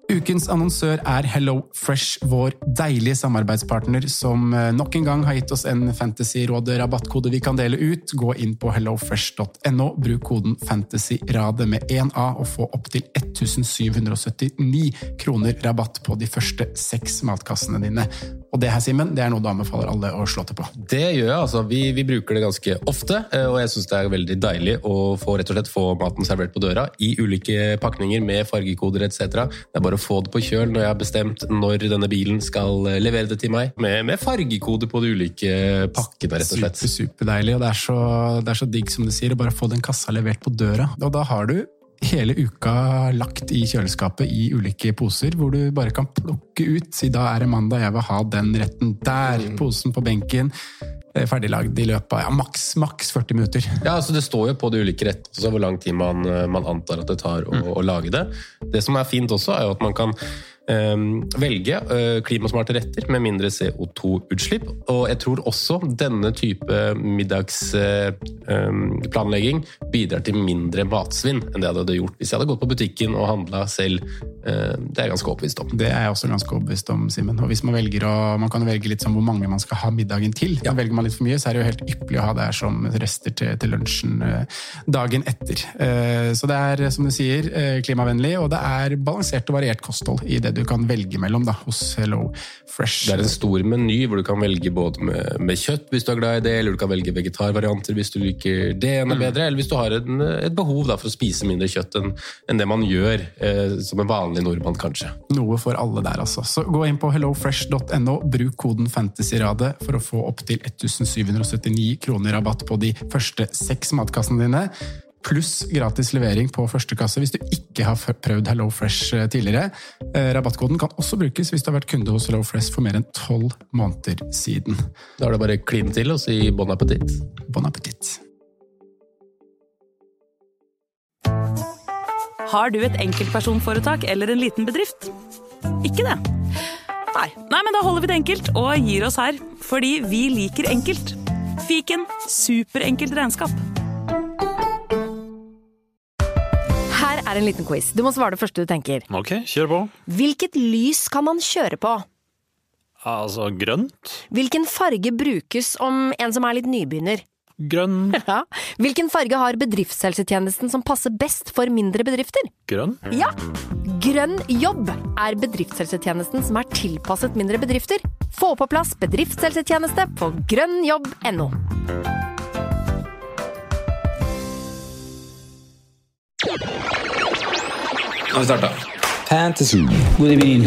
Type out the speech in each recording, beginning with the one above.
Ukens annonsør Hello Fresh, vår deilige samarbeidspartner som nok en gang har gitt oss en Fantasyrådet-rabattkode vi kan dele ut. Gå inn på hellofresh.no, bruk koden FANTASYRADE med 1A og få opp til 1779 kroner rabatt på de første 6 matkassene dine. Og det her, Simen, det noe du anbefaler alle å slå til på. Det gjør jeg, altså. Vi bruker det ganske ofte, og jeg synes det veldig deilig å rett og slett få maten servert på døra i ulike pakninger med fargekoder etc. Det bare å få det på kjøl når jeg har bestemt når denne bilen skal levere det til meg, med fargekode på de ulike pakkene, rett og slett. Super deilig, og det er så digg som du sier, å bare få den kassa levert på døra. Og da har du hele uka lagt i kjøleskapet i ulike poser, hvor du bare kan plukke ut, si da det mandag, jeg vil ha den retten der, posen på benken, ferdiglagd i løpet av maks 40 minutter. Ja, altså det står jo på de ulike rettene, så hvor lang tid man antar at det tar å lage det. Det som fint også jo at man kan velge klimasmarte retter med mindre CO2-utslipp, og jeg tror også denne type middagsplanlegging bidrar til mindre matsvinn enn det jeg hadde gjort hvis jeg hadde gått på butikken og handlet selv. Det jeg ganske overbevist om. Det jeg også ganske overbevist om, Simen. Og hvis man velger man kan velge litt som hvor mange man skal ha middagen til. Ja. Velger man litt for mye, så det jo helt ypperlig å ha det her som rester til lunsjen dagen etter. Så det som du sier, klimavennlig, og det balansert og variert kosthold i det du kan velge mellom da, hos Hello Fresh. Det en stor meny hvor du kan velge både med kjøtt hvis du glad i det, eller du kan velge vegetarvarianter hvis du liker det bedre, eller hvis du har et behov da, for å spise mindre kjøtt enn det man gjør som en vanlig nordmann kanskje. Noe for alle der altså. Så gå inn på hellofresh.no, bruk koden FANTASYRADE for å få opp til 1779 kroner rabatt på de første 6 matkassene dine, pluss gratis levering på første kasse hvis du ikke har prøvd Hello Fresh tidligere. Rabattkoden kan også brukes hvis du har vært kunde hos Hello Fresh for mer enn 12 måneder siden. Da det bare kline til og si bon appétit. Bon appétit. Har du et enkeltpersonforetak eller en liten bedrift? Ikke det? Nei, men da holder vi det enkelt og gir oss her, fordi vi liker enkelt. Fiken, superenkelt regnskap. Her en liten quiz. Du må svare det første du tenker. Ok, kjør på. Hvilket lys kan man kjøre på? Altså, grønt. Hvilken farge brukes om en som litt nybegynner? Grønn. Ja. Hvilken farge har bedriftshelsetjenesten som passer best for mindre bedrifter? Grønn. Ja. Grønn jobb bedriftshelsetjenesten som tilpasset mindre bedrifter. Få på plass bedriftshelsetjeneste på grønnjobb.no. Kan vi starte? Fantasy. God evening.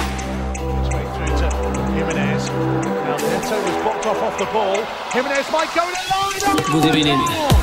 God evening.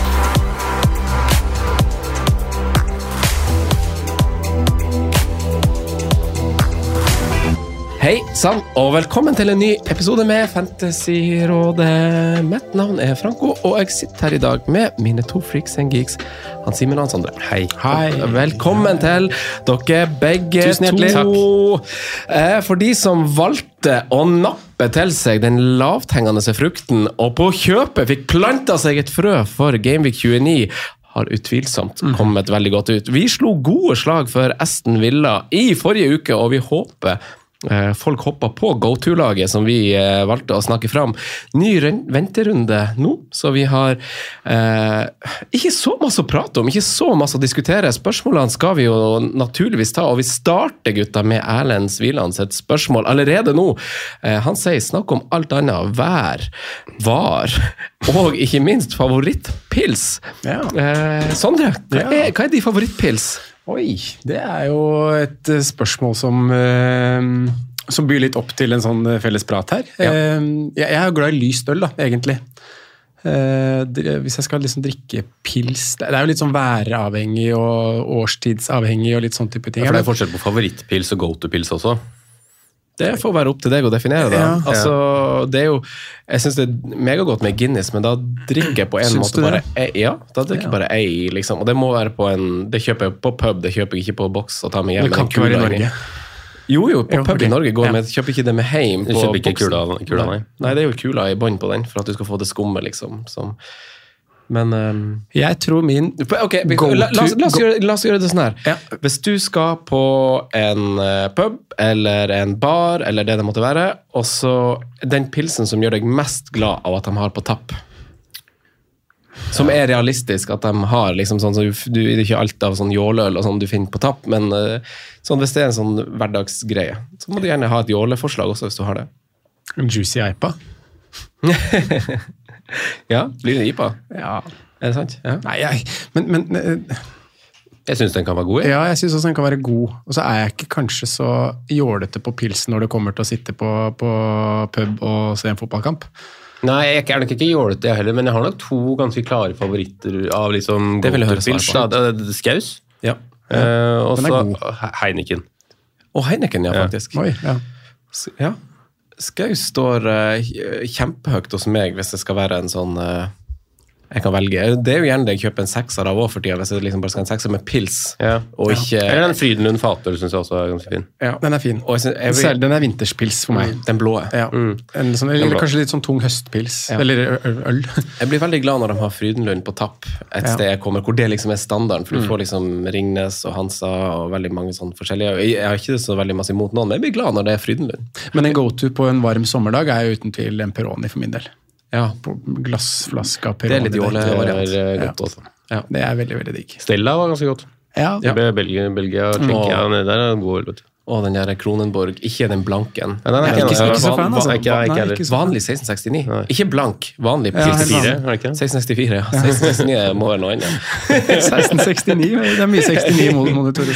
Hei sann, og velkommen til en ny episode med Fantasyrådet. Mitt navn Franco, og jeg sitter her i dag med mine 2 freaks and geeks, Hans Simen og Hans Andre. Hei. Hei. Velkommen til dere begge. Tusen hjertelig. To. For de som valgte å nappe til seg den lavthengende frukten, og på kjøpet fikk planta seg et frø for Gameweek 29, har utvilsomt kommet veldig godt ut. Vi slo gode slag for Aston Villa i forrige uke, og vi håper folk hopper på go-to-laget som vi valgte å snakke fram. Ny venterunde nå, så vi har ikke så masse å prate om, ikke så masse å diskutere. Spørsmålene skal vi jo naturligvis ta, og vi starter, gutta, med Erlend Svilands et spørsmål allerede nå. Han sier snakk om alt annet, vær, var, og ikke minst favorittpils. Ja. Sondre, hva de favorittpils? Oi, det jo et spørsmål som byr litt opp til en sånn felles prat her. Ja. Jeg glad i lyst øl, da, egentlig. Hvis jeg skal liksom drikke pils, det jo litt sånn væravhengig og årstidsavhengig og litt sånn type ting. Ja, for det forskjell på favorittpils og go-to-pils også. Det får være opp til deg å definere det. Ja. Altså, det jo, jeg synes det megagodt med Guinness, men da drikker jeg på en måte bare ja, da drikker jeg bare ei, liksom. Og det må være på det kjøper jeg på pub, det kjøper jeg ikke på boks og tar med hjem. Det kan ikke være i Norge. Jo, på pub i Norge går, men jeg kjøper ikke det med heim på boksen. Du kjøper ikke kula, nei. Nei, det jo kula i bånd på den, for at du skal få det skummet, liksom, som Men Jeg tror min Ok, la oss gjøre det sånn her. Ja. Hvis du skal på en pub, eller en bar, eller det måtte være, og så den pilsen som gjør deg mest glad av at de har på tapp, som realistisk at de har liksom sånn, så det er ikke alt av sånn jåleøl og sånn du finner på tapp, men sånn, hvis det en sånn hverdagsgreie, så må du gjerne ha et jåleforslag også hvis du har det. En juicy IPA. Ja, blir det IPA? Ja. Det sant? Ja. Nei, men jeg synes den kan være god. Ja, jeg synes også den kan være god. Og så jeg ikke kanskje så jålete på pils når det kommer til å sitte på pub og se en fotballkamp. Nei, jeg er nok ikke jålete jeg heller, men jeg har nok 2 ganske klare favoritter av liksom det vil jeg høre pils. Skaus. Ja. Og så Heineken. Og Heineken, ja, faktisk. Oi, ja. Ja. Skaus står kjempehøyt hos meg hvis det skal være en sånn jeg kan velge. Det jo gjerne det jeg kjøper en 6er av også for tida, hvis jeg liksom bare skal ha en 6er med pils. Ja. Og ikke... Eller den Frydenlund Fatøl synes jeg også ganske fin. Ja, den fin. Og den vinterspils for meg. Den blå. Ja. En sånn, eller kanskje litt sånn tung høstpils. Ja. Eller øl. Jeg blir veldig glad når de har Frydenlund på tapp et sted jeg kommer, hvor det liksom standarden, for du får liksom Ringnes og Hansa og veldig mange sånn forskjellige. Jeg har ikke så veldig masse imot noen, men jeg blir glad når det Frydenlund. Men en go-to på en varm sommerdag jo uten tvil en Peroni for min del. Ja. På glassflaska Peroni. Det litt jåle-variant. Godt også. Ja. Det veldig, veldig digg. Stella var ganske godt. Ja. Belgia klinker nede der, god øl. Og den der Kronenborg, ikke den blanken. Ja, den ikke så fan, altså. Vanlig 1669. Nei. Ikke blank, vanlig pils. 1664, ja. 1669 må være noe annet. 1669, det mye 69 mot Tore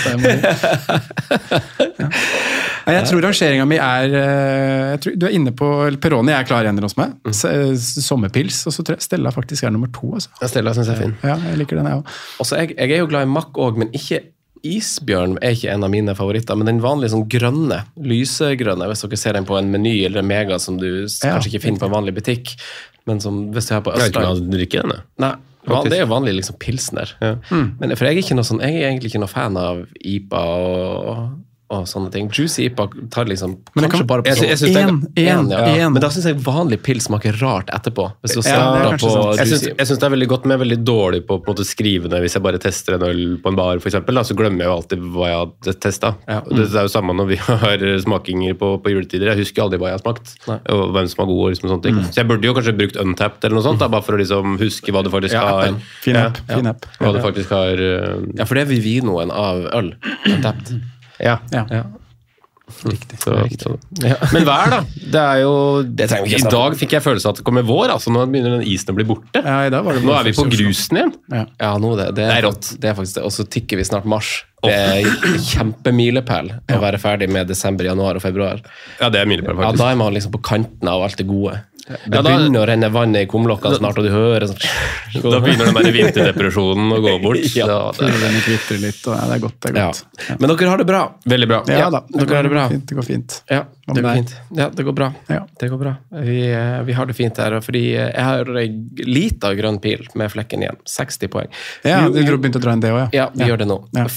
Stein. Ja. Jeg tror rangeringen min jeg tror, du inne på Peroni, klar igjen hos meg. Sommerpils, og så tror jeg Stella faktisk nummer 2. Altså. Ja, Stella synes jeg er fin. Ja, jeg liker den, jeg også. Også, jeg jo glad i makk også, men ikke isbjørn ikke en av mine favoritter, men den vanlige sånn grønne, lysegrønne, hvis dere ser den på en meny eller en mega som du kanskje ikke finner på en vanlig butikk, men som hvis du har på Østland. Jeg vet ikke om du drikker den, Nei, det jo vanlig liksom pilsner. Ja. Men for jeg er egentlig ikke noe fan av IPA og sånne ting. Juicy IPA tar liksom kanskje bare på sånn men da synes jeg vanlig pils smaker rart etterpå. Hvis du på jeg synes det veldig godt, men jeg veldig dårlig på en måte skrive det hvis jeg bare tester en øl på en bar for eksempel, så glemmer jeg jo alltid hva jeg hadde testet. Det jo samme når vi har smakinger på juletider. Jeg husker aldri hva jeg har smakt, og hvem som er god og liksom sånne ting. Så jeg burde jo kanskje brukt Untapped eller noe sånt, bare for å liksom huske hva det faktisk har. Fin app. Hva det faktisk har. Ja, for det vinoen av øl. Untapped. Ja. Riktig. Ja. Men vær da, det jo I dag fikk jeg følelse at det kommer vår, altså nå begynner den isen å bli borte. Ja, i dag var det nå vi på grusen igjen. Ja, nå det rått. Det faktisk det, og så tikker vi snart mars. Det kjempemilepæl å være ferdig med desember, januar og februar. Ja, det milepæl faktisk. Ja, da man liksom på kanten av alt det gode. Det begynner å renne vann i kumlokkene snart, og du hører sånn. Da begynner den der vinterdepresjonen å gå bort. Den kvitrer litt, og det godt. Ja. Men dere har det bra. Veldig bra. Ja da, dere har det bra. Det går fint. Ja, det går fint. Ja, det går bra. Ja. Det går bra. Vi har det fint her, fordi jeg har en liten grønn pil med flekken igjen. 60 poeng. Ja, du begynte å dra inn det også, ja. Ja, vi gjør det nå. Ja.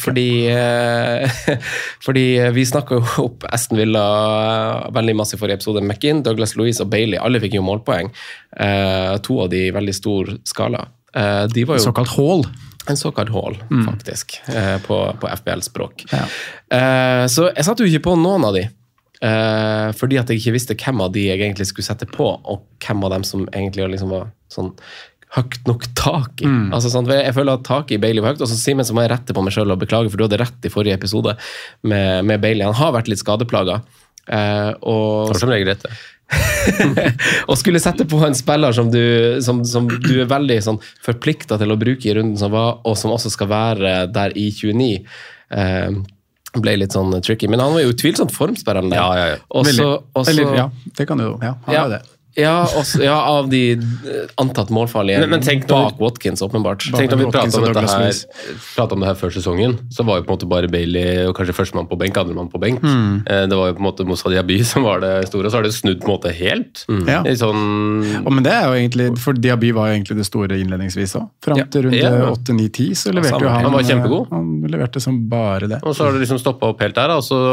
Fordi vi snakket jo opp Aston Villa veldig masse i forrige episode. McInn, Douglas Luiz og Bailey, alle fikk jo målpoeng. 2 av de i veldig stor skala. De var jo såkalt haul. En såkalt haul, faktisk, på FBL-språk. Ja. Så jeg satte jo ikke på noen av de, fordi at jeg ikke visste hvem av de jeg egentlig skulle sette på, og hvem av dem som egentlig liksom var sånn høyt nok tak i. Altså, sånn, jeg føler at taket i Bailey var høyt, og så Simen så må jeg rette på meg selv og beklage, for du hadde rett i forrige episode med Bailey. Han har vært litt skadeplaget. Og som regel rett, og skulle sette på en spiller som du veldig sånn forpliktet til å bruke i runden som var, og som også skal være der i 29, ble litt sånn tricky, men han var jo tvilsomt formspilleren der. Ja, det kan du jo. Ja, han var det. Ja, av de antatt målfarlige men tenk bak Watkins, åpenbart. Tenk når vi pratet om det her før sesongen, så var jo på en måte bare Bailey og kanskje førstemann på benk, andremann på benk. Det var jo på en måte Moussa Diaby som var det store, og så har det snudd på en måte helt. Ja. Sånn... Men det jo egentlig, for Diaby var jo egentlig det store innledningsvis også. Frem til runde 8-9-10 så leverte jo han var kjempegod. Han leverte som bare det. Og så har det liksom stoppet opp helt der, og så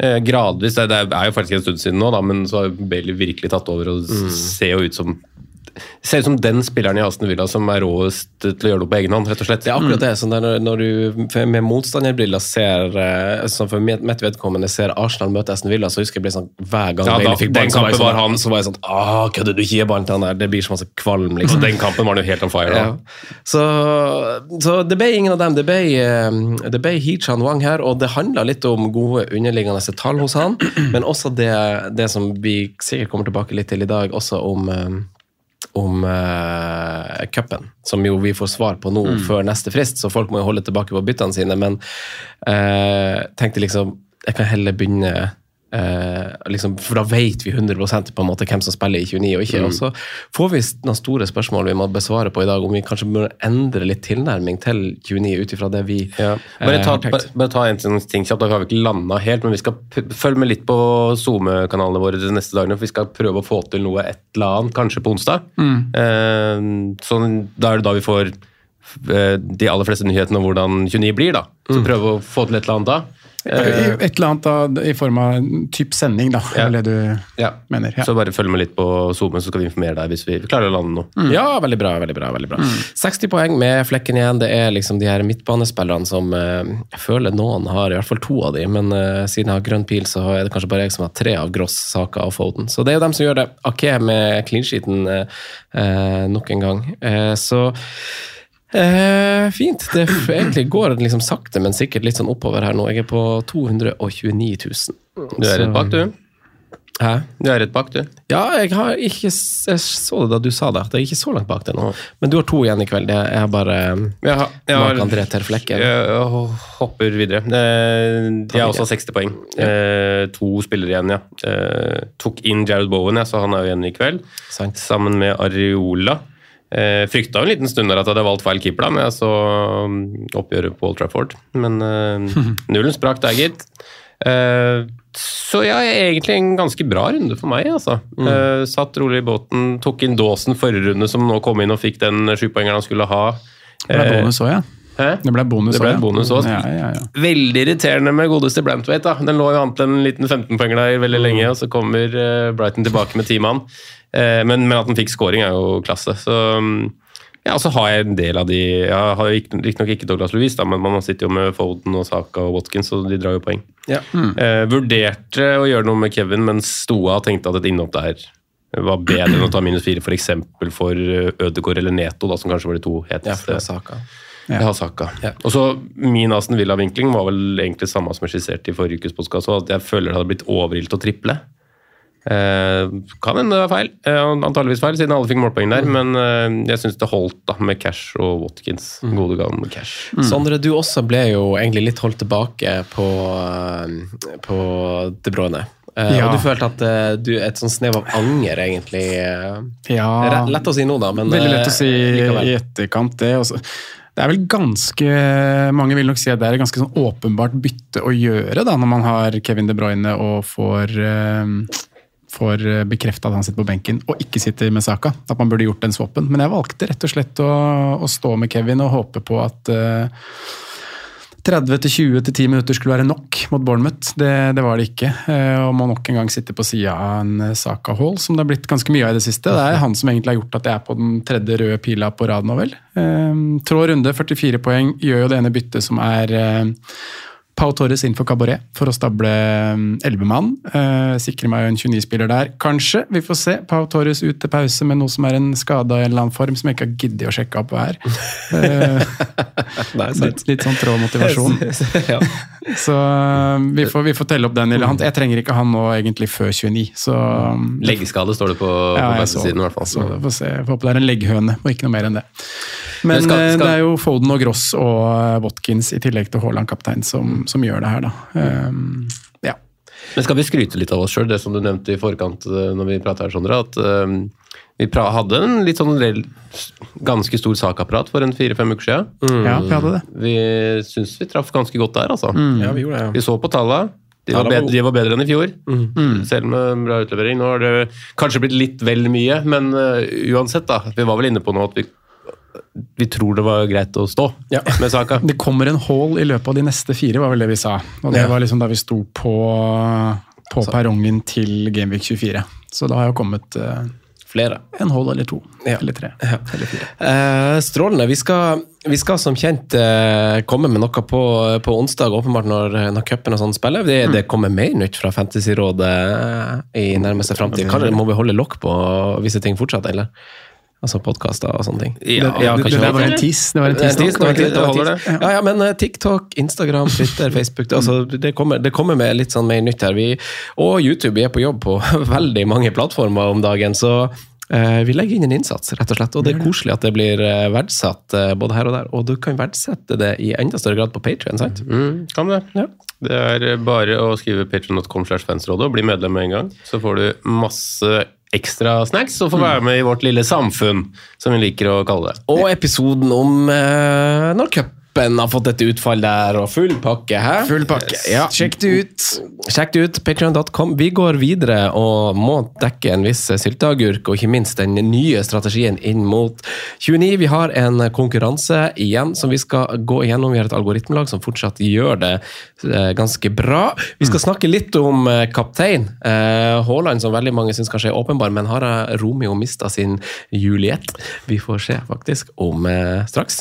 gradvis, det jo faktisk en stund siden nå, da, men så har Bailey virkelig tatt over og ser jo ut som ser ut som den spilleren i Aston Villa som råest til å gjøre noe på egen hånd, rett og slett. Det akkurat det, sånn der når du med motstanderbriller ser, sånn for mitt vedkommende ser Arsenal møte Aston Villa, så husker jeg ble sånn, hver gang Bailey fikk ballen, så var jeg sånn, kødder du ikke ballen til han der, det blir så masse kvalm, liksom. Den kampen var jo helt on fire da. Så det ble ingen av dem, det ble Hee-Chan Wang her, og det handlet litt om gode underliggende tall hos han, men også det som vi sikkert kommer tilbake litt til i dag, også om cupen, som jo vi får svar på nå før neste frist, så folk må jo holde tilbake på byttene sine, men tenkte liksom, jeg kan heller begynne liksom, for da vet vi 100% på en måte hvem som spiller i 29 og ikke, og så får vi noen store spørsmål vi må besvare på i dag, om vi kanskje bør endre litt tilnærming til 29 utifra det vi bare ta en ting kjapt, da har vi ikke landet helt, men vi skal følge med litt på Zoom-kanalene våre de neste dagene, for vi skal prøve å få til noe et eller annet, kanskje på onsdag. Sånn, da det da vi får de aller fleste nyhetene om hvordan 29 blir da, så prøve å få til et eller annet da. Et eller annet da, i form av typ sending da, eller det du mener. Så bare følg med litt på Zoomen, så skal vi informere deg hvis vi klarer å lande noe. Ja, veldig bra. 60 poeng med flekken igjen, det liksom de her midtbanespillerne som jeg føler noen har, i hvert fall 2 av de, men siden jeg har grønn pil, så er det kanskje bare jeg som har 3 av Gross, Saka og Foden. Så det jo dem som gjør det. Ake med clean-sheeten nok en gang. Så fint, det egentlig går liksom sakte, men sikkert litt sånn oppover her nå. Jeg på 229 000. Du rett bak, du. Hæ? Du rett bak, du. Ja, jeg så det da du sa det, at jeg er ikke så langt bak det nå. Men du har 2 igjen i kveld. Jeg har bare Marc-André Terflekken. Jeg hopper videre. Jeg har også 60 poeng. 2 spillere igjen, tok inn Jared Bowen, så han jo igjen i kveld. Sammen med Areola. Frykta en liten stund der at jeg hadde valgt feil keeper da, men jeg så oppgjøret på Old Trafford, men nullen sprak der, gitt. Så egentlig en ganske bra runde for meg, altså. Satt rolig i båten, tok inn Dawson forrige runde, som nå kom inn og fikk den 7-poengeren han skulle ha. Det ble bonus også, Det ble bonus også. Ja. Veldig irriterende med godeste Brantwaite da. Den lå jo an til en liten 15-poenger der veldig lenge, og så kommer Brighton tilbake med 10 mann. Men at den fikk scoring jo klasse. Så så har jeg en del av de. Jeg har jo nok ikke Douglas Luiz, da, men man sitter jo med Foden og Saka og Watkins, så de drar jo poeng. Vurderte å gjøre noe med Kevin, men Stoa tenkte at et innhopp der var bedre enn å ta -4 for eksempel for Ødegaard eller Neto, da, som kanskje var de 2 heteste. Saka. Jeg har Saka. Og så min Aston Villa-vinkling var vel egentlig samme som jeg skisserte i forrige ukes podcast, at jeg føler det hadde blitt overilt å triple. Kan hende det var feil, antageligvis feil, siden alle fikk målpoeng der, men jeg synes det holdt da, med Cash og Watkins, gode gang med Cash. Sondre, du også ble jo egentlig litt holdt tilbake på De Bruyne. Og du følte at et sånn snev av anger egentlig lett å si nå da, men veldig lett å si i etterkant det også. Det vel ganske, mange vil nok si at det et ganske sånn åpenbart bytte å gjøre da, når man har Kevin De Bruyne og får bekreftet at han sitter på benken og ikke sitter med Saka, at man burde gjort den swappen. Men jeg valgte rett og slett å stå med Kevin og håpe på at 30 til 20 til 10 minutter skulle være nok mot Bournemouth. Det var det ikke. Og må nok en gang sitte på siden av en Saka-hold, som det har blitt ganske mye av i det siste. Det han som egentlig har gjort at jeg på den 3. røde pila på rad nå vel. Trå runde, 44 poeng, gjør jo det ene byttet som Pau Torres inn for Cabaret for å stable 11 mann. Sikrer meg jo en 29-spiller der. Kanskje, vi får se. Pau Torres ut til pause med noe som en skada i en eller annen form, som jeg ikke har giddet å sjekke opp hva litt sånn trå motivasjon. Så vi får telle opp den. Jeg trenger ikke han nå egentlig før 29. Så, leggskade står det på siden i hvert fall. Så får se. Jeg håper det en legghøne, og ikke noe mer enn det. Men det jo Foden og Gross og Watkins i tillegg til Haaland-kaptein som gjør det her da. Men skal vi skryte litt av oss selv, det som du nevnte i forkant når vi pratet her, Sondre, at vi hadde en litt sånn ganske stor sakapparat for en 4-5 uker siden. Ja, vi hadde det. Vi synes vi traff ganske godt der, altså. Ja, vi gjorde det. Vi så på tallet. De var bedre enn i fjor, selv med bra utlevering. Nå har det kanskje blitt litt vel mye, men uansett da, vi var vel inne på noe at vi tror det var greit å stå med Saka. Det kommer en haul i løpet av de neste 4, var vel det vi sa. Og det var liksom da vi sto på perrongen til Gameweek 24. Så da har jeg kommet Flere. En hold eller 2, eller 3, eller 4. Strålende. Vi skal som kjent komme med noe på onsdag, åpenbart når cupen og sånn spiller. Det kommer mer nytt fra Fantasyrådet i nærmeste fremtid. Kanskje må vi holde lokk på visse ting fortsatt, eller? Altså podcaster og sånne ting. Det var en tiss. Det holder det. Ja, men TikTok, Instagram, Twitter, Facebook, altså det kommer med litt sånn mer nytt her. Og YouTube er på jobb på veldig mange plattformer om dagen, så vi legger inn en innsats, rett og slett. Og det er koselig at det blir verdsatt både her og der. Og du kan verdsette det i enda større grad på Patreon, sant? Kan det. Ja. Det er bare å skrive patreon.com/fansrådet og bli medlem med en gang. Så får du masse ekstra snacks og får være med i vårt lille samfunn, som vi liker å kalle det. Og episoden om når cupen har fått et utfall der, og full pakke, hæ? Full pakke, ja. Sjekk det ut, patreon.com. Vi går videre og må dekke en viss sylteagurk, og ikke minst den nye strategien inn mot 29. Vi har en konkurranse igjen som vi skal gå igjennom. Vi har et algoritmelag som fortsatt gjør det ganske bra. Vi skal snakke litt om kaptein. Haaland, som veldig mange synes kanskje er åpenbar, men har Romeo mistet sin Juliet? Vi får se faktisk om straks.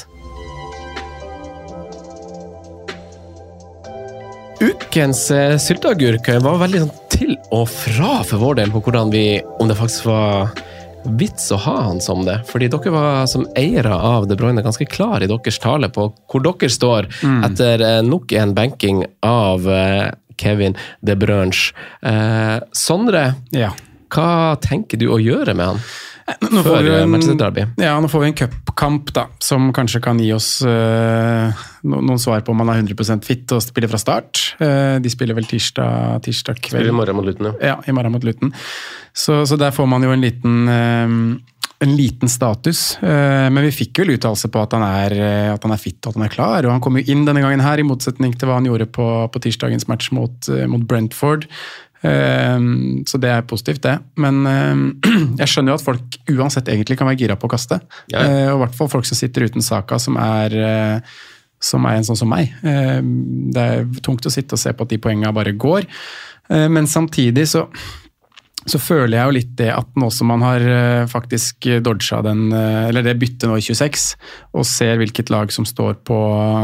Ukens sylteagurk var veldig sånn til og fra for vår del på hvordan om det faktisk var vits å ha han som det. Fordi dere var som eiere av De Bruyne ganske klar i deres tale på hvor dere står etter nok en banking av Kevin De Bruyne. Sondre, hva tenker du å gjøre med han? Nå får vi en cupkamp da, som kanskje kan gi oss noen svar på om man er 100% fit og spiller fra start. De spiller vel tirsdag kveld. Spiller i morgen mot Luton, ja. Ja, i morgen mot Luton. Så der får man jo en liten status, men vi fikk vel uttalelse på at han er fit og at han er klar, og han kom jo inn denne gangen her, i motsetning til hva han gjorde på tirsdagens match mot Brentford. Så det er positivt det, men jeg skjønner jo at folk uansett egentlig kan være gira på å kaste, og i hvert fall folk som sitter uten Saka, som er en sånn som meg. Det er tungt å sitte og se på at de poengene bare går, men samtidig så føler jeg jo litt det at nå som man har faktisk dodget det byttet nå i 26, og ser hvilket lag som står på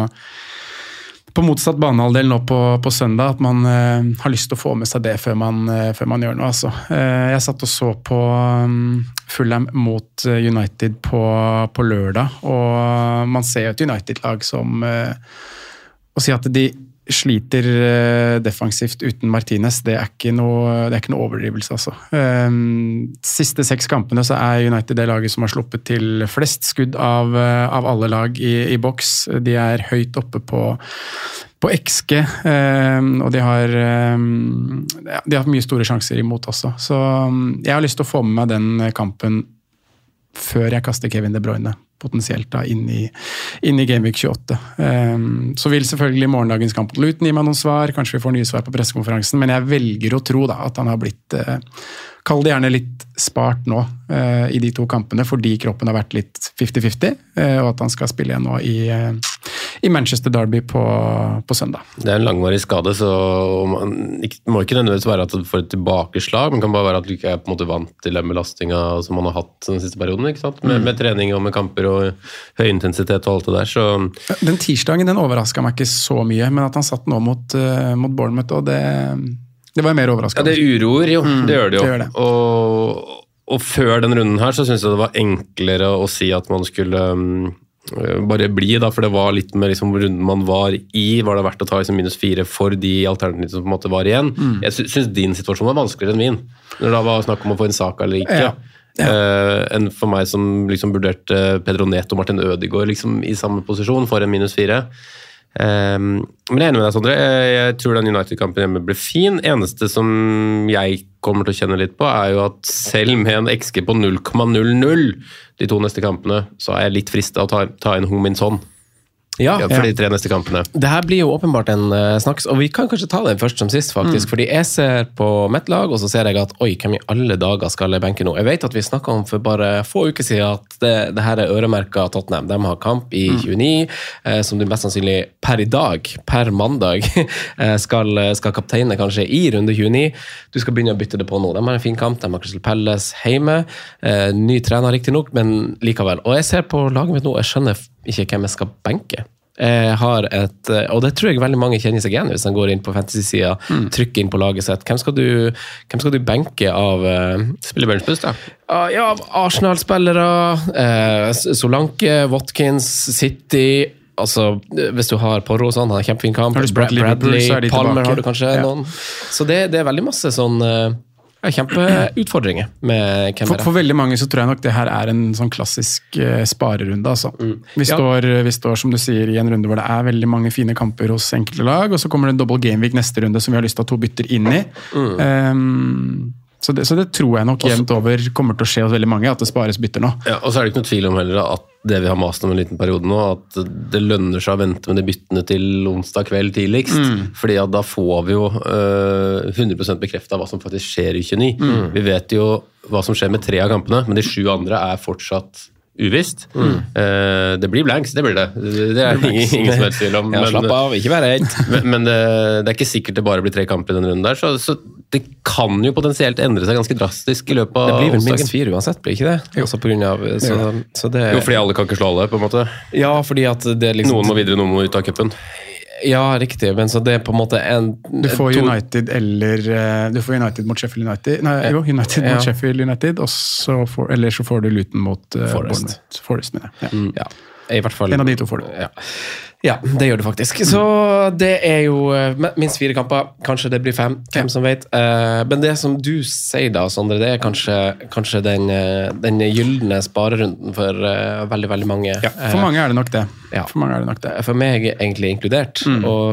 motsatt banehalvdel nå på søndag, at man har lyst til å få med seg det før man gjør noe. Altså. Jeg satt og så på Fulham mot United på lørdag, og man ser jo et United-lag som å si at de sliter defensivt uten Martinez, det er ikke noe overdrivelse, altså. Siste 6 kampene så er United det laget som har sluppet til flest skudd av alle lag i boks. De er høyt oppe på XG, og de har mye store sjanser imot også. Så jeg har lyst til å få med meg den kampen før jeg kaster Kevin De Bruyne potensielt da inn i Gameweek 28. Så vil selvfølgelig morgendagens kamp mot Luton gi meg noen svar, kanskje vi får nye svar på pressekonferansen, men jeg velger å tro da at han har blitt, kall det gjerne litt spart nå i de 2 kampene, fordi kroppen har vært litt 50-50, og at han skal spille igjen nå i Manchester Derby på søndag. Det er en langvarig skade, så det må ikke nødvendigvis være at du får et tilbakeslag, men kan bare være at du ikke er på en måte vant til den belastninga som man har hatt den siste perioden, ikke sant? Med trening og med kamper og høy intensitet og alt det der, så... Den tirsdagen, den overrasket meg ikke så mye, men at han satt nå mot Bournemouth, og det var mer overraskende. Ja, det uroer jo, det gjør det jo. Det gjør det. Og før den runden her, så synes jeg det var enklere å si at man skulle bare bli da, for det var litt med liksom, runden man var i, var det verdt å ta liksom, -4 for de alternativene som på en måte var igjen. Jeg synes din situasjon var vanskeligere enn min, når det var snakk om å få en sak eller ikke. Enn for meg som liksom vurderte Pedro Neto og Martin Ødegaard liksom, i samme posisjon for en -4. Men jeg er enig med deg, Sondre. Jeg tror den United-kampen hjemme ble fin. Eneste som jeg kommer til å kjenne litt på, er jo at selv med en XG på 0,00 de 2 neste kampene, så er jeg litt fristet å ta inn Heung-min Son. Ja, for de 3 neste kampene. Det her blir jo åpenbart en snakks, og vi kan kanskje ta den først som sist, faktisk. Fordi jeg ser på mitt lag, og så ser jeg at oi, hvem i alle dager skal jeg benke nå? Jeg vet at vi snakket om for bare få uker siden at det her er øremerket Tottenham. De har kamp i 29, som du mest sannsynlig per i dag, per mandag, skal kapteine kanskje i runde 29. Du skal begynne å bytte det på nå. De har en fin kamp, de har Crystal Palace hjemme. Ny trener riktig nok, men likevel. Og jeg ser på laget mitt nå, jeg skjønner ikke hvem jeg skal benke. Jeg har og det tror jeg veldig mange kjenner seg igjen hvis de går inn på fantasy-siden, trykker inn på laget sitt. Hvem skal du benke av Spiller benchboost, da? Ja, av Arsenal-spillere, Solanke, Watkins, City. Altså, hvis du har Porro og sånn, han har kjempefin kamp. Bradley, Palmer har du kanskje noen. Så det er veldig masse sånn kjempeutfordringer med hvem for veldig mange så tror jeg nok det her er en sånn klassisk sparerunde, altså. Vi står, som du sier, i en runde hvor det er veldig mange fine kamper hos enkelte lag, og så kommer det en double game week neste runde som vi har lyst til å ha 2 bytter inn i. Så det tror jeg nok jevnt over kommer til å skje hos veldig mange, at det spares bytter nå. Ja, og så er det ikke noe tvil om heller at det vi har mast om en liten periode nå, at det lønner seg å vente med de byttene til onsdag kveld tidligst, fordi at da får vi jo 100% bekreftet hva som faktisk skjer i 29. Vi vet jo hva som skjer med 3 av kampene, men de 7 andre er fortsatt uvisst. Det blir blanks, det blir det. Det er ingen som helst tvil om. Ja, slapp av, ikke vær redd. Men det er ikke sikkert det bare blir 3 kamper i den runden der, så det kan jo potensielt endre seg ganske drastisk i løpet av det blir vel minst 4 uansett, blir ikke det? Altså på grunn av, så det jo, fordi alle kan ikke slå alle, på en måte. Ja, fordi at det liksom noen må videre, noen må ut av cupen. Ja, riktig, men så det er på en måte du får United mot Sheffield United. Nei, jo, United mot Sheffield United, og så får du Luton mot Forest med det. Ja, i hvert fall en av de 2 får du. Ja, det gjør det faktisk. Så det er jo minst 4 kamper, kanskje det blir 5, hvem som vet. Men det som du sier da, Sondre, det er kanskje den gyllene sparerunden for veldig, veldig mange. Ja, for mange er det nok det. Ja. For meg egentlig inkludert.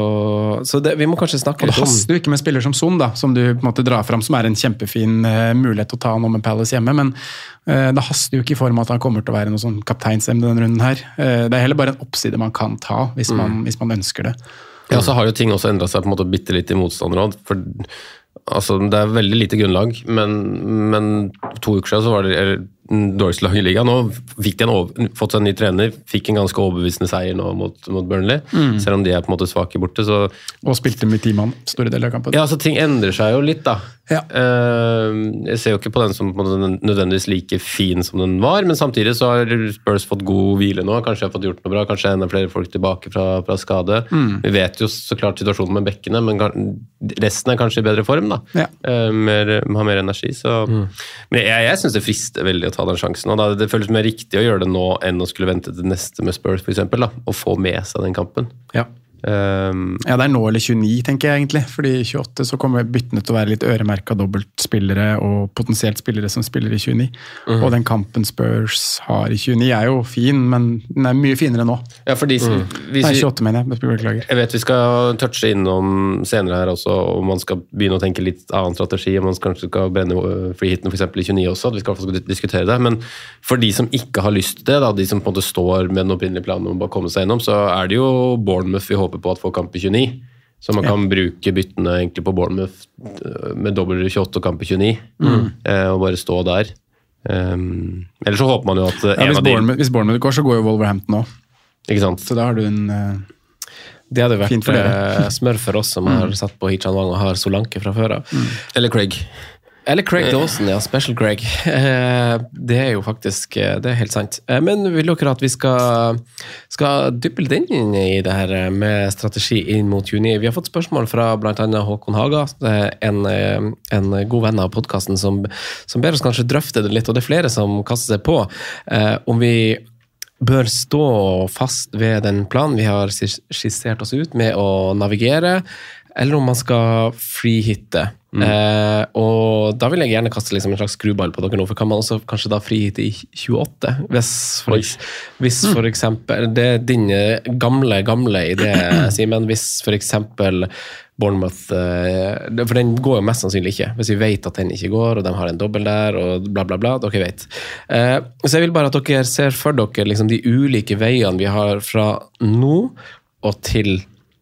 Så vi må kanskje snakke litt om... Og det haster jo ikke med spiller som Son, da, som du på en måte drar frem, som er en kjempefin mulighet å ta nå med Palace hjemme, men det haster jo ikke i form av at han kommer til å være noe sånn kapteinsemne denne runden her. Det er heller bare en oppside man kan ta, hvis man ønsker det. Ja, så har jo ting også endret seg på en måte bitte litt i motstanderråd, for altså, det er veldig lite grunnlag, men 2 uker siden så var det dårligste lag i ligaen. Nå fikk de fått seg en ny trener, fikk en ganske overbevisende seier nå mot Burnley, selv om de er på en måte svake borte. Så... Og spilte med 10 mann, store deler av kampen. Ja, så ting endrer seg jo litt da. Ja. Jeg ser jo ikke på den som på en måte nødvendigvis like fin som den var, men samtidig så har Spurs fått god hvile nå, kanskje har fått gjort noe bra, kanskje enda flere folk tilbake fra skade. Vi vet jo så klart situasjonen med bekkene, men resten er kanskje i bedre form da. Ja. Har mer energi, så... Men jeg synes det frister veldig å ta den sjansen, og det føles mer riktig å gjøre det nå enn å skulle vente til neste med Spurs for eksempel, da, og få med seg den kampen. Ja. Ja, det er nå eller 29 tenker jeg egentlig, fordi i 28 så kommer byttene til å være litt øremerket dobbeltspillere og potensielt spillere som spiller i 29, og den kampen Spurs har i 29 er jo fin, men den er mye finere nå. Ja, fordi Nei, 28 mener jeg, beklager. Jeg vet vi skal touche innom senere her også, om man skal begynne å tenke litt annen strategi, om man kanskje skal brenne freehitten for eksempel i 29 også, at vi skal diskutere det, men for de som ikke har lyst til det, da, de som på en måte står med den opprinnelige planen om å bare komme seg gjennom, så er det jo Bournemouth vi håper på at få kamp i 29, så man kan bruke byttene egentlig på Bournemouth med dobbelt 28 og kamp i 29, og bare stå der. Eller så håper man jo at hvis Bournemouth går, så går jo Wolverhampton også. Ikke sant? Så da har du en det hadde vært smør for oss som har satt på Hichan Wang og har Solanke fra før av. Eller Craig Dawson, ja, Special Craig. Det er jo faktisk, det er helt sant. Men vil dere at vi skal dyppe litt inn i det her med strategi inn mot 29? Vi har fått spørsmål fra blant annet Håkon Haga, en god venn av podcasten som ber oss kanskje drøfte det litt, og det er flere som kaster seg på. Om vi bør stå fast ved den planen vi har skissert oss ut med å navigere, eller om man skal freehitte. Og da vil jeg gjerne kaste liksom en slags skruball på dere nå, for kan man også kanskje da frihitte i 28? Hvis for eksempel, det er din gamle idé, Simen, hvis for eksempel Bournemouth, for den går jo mest sannsynlig ikke, hvis vi vet at den ikke går, og de har en dobbel der, og bla bla bla, dere vet. Så jeg vil bare at dere ser for dere liksom, de ulike veiene vi har fra nå og til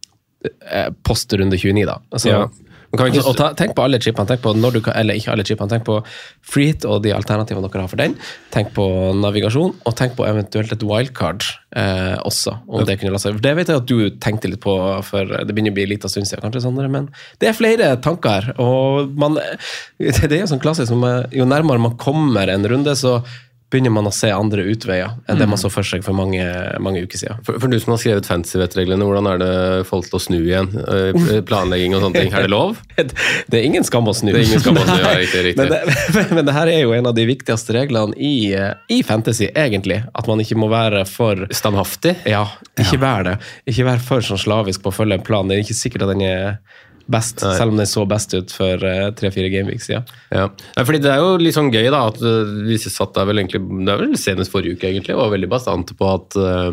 postrunde 29 da. Altså, Ja. Tenk på alle chipene, tenk på når du kan, eller ikke alle chipene, tenk på free hit og de alternativene dere har for den, tenk på navigasjon, og tenk på eventuelt et wildcard også, om det kunne la seg. For det vet jeg at du tenkte litt på, for det begynner å bli litt av stund siden, kanskje sånn, men det er flere tanker, og det er jo sånn klassisk, jo nærmere man kommer en runde, så begynner man å se andre utveier enn det man så for seg for mange uker siden. For du som har skrevet fantasy-vettreglene, hvordan er det folk til å snu igjen? Planlegging og sånne ting, er det lov? Det er ingen skam å snu. Det er ingen skam å snu, ja, riktig. Men det her er jo en av de viktigste reglene i fantasy, egentlig. At man ikke må være for Standhaftig? Ja, ikke være det. Ikke være for sånn slavisk på å følge en plan. Det er ikke sikkert at den er best, selv om den så best ut for 3-4 gameweeks, ja. Ja. Nei, fordi det er jo litt sånn gøy da, at vi satt der vel egentlig, det er vel senest forrige uke egentlig, og var veldig bastant på at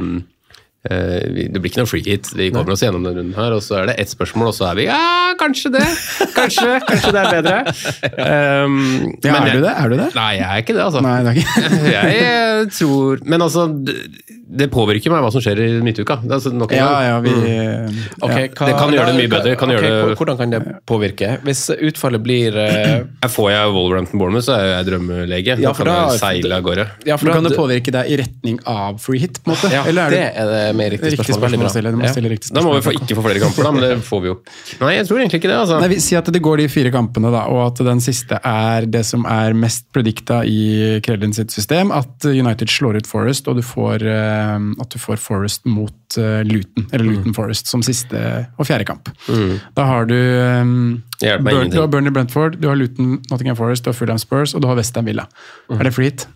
det blir ikke noe free hit, vi kommer oss gjennom den runden her, og så er det ett spørsmål, og så er vi, ja, kanskje det, kanskje det er bedre. Ja, er du det? Nei, jeg er ikke det, altså. Nei, det er ikke. Jeg tror, men altså, det påvirker meg hva som skjer i midtuka. Det er altså nok en gang. Okay, det kan gjøre det mye bedre. Hvordan kan det påvirke? Hvis utfallet blir... Får jeg Wolverhampton Bournemouth, så er jeg drømmelege. Ja, da kan jeg seile av gårde. Ja, for kan det påvirke deg i retning av free hit, på en måte? Ja, eller det er det mer riktig spørsmål. Veldig bra. Da må vi ikke få flere kamper, da, men det får vi jo. Nei, jeg tror egentlig ikke det, altså. Nei, vi sier at det går de 4 kampene, da, og at den siste er det som er mest predikta i Krellin sitt system, at United slår ut Forest, og du får Forest mot Luton, eller Luton Forest, som siste og 4. kamp. Da har du Burnley Brentford, du har Luton Nottingham Forest, du har Fulham Spurs, og du har West Ham Villa. Er det free hit?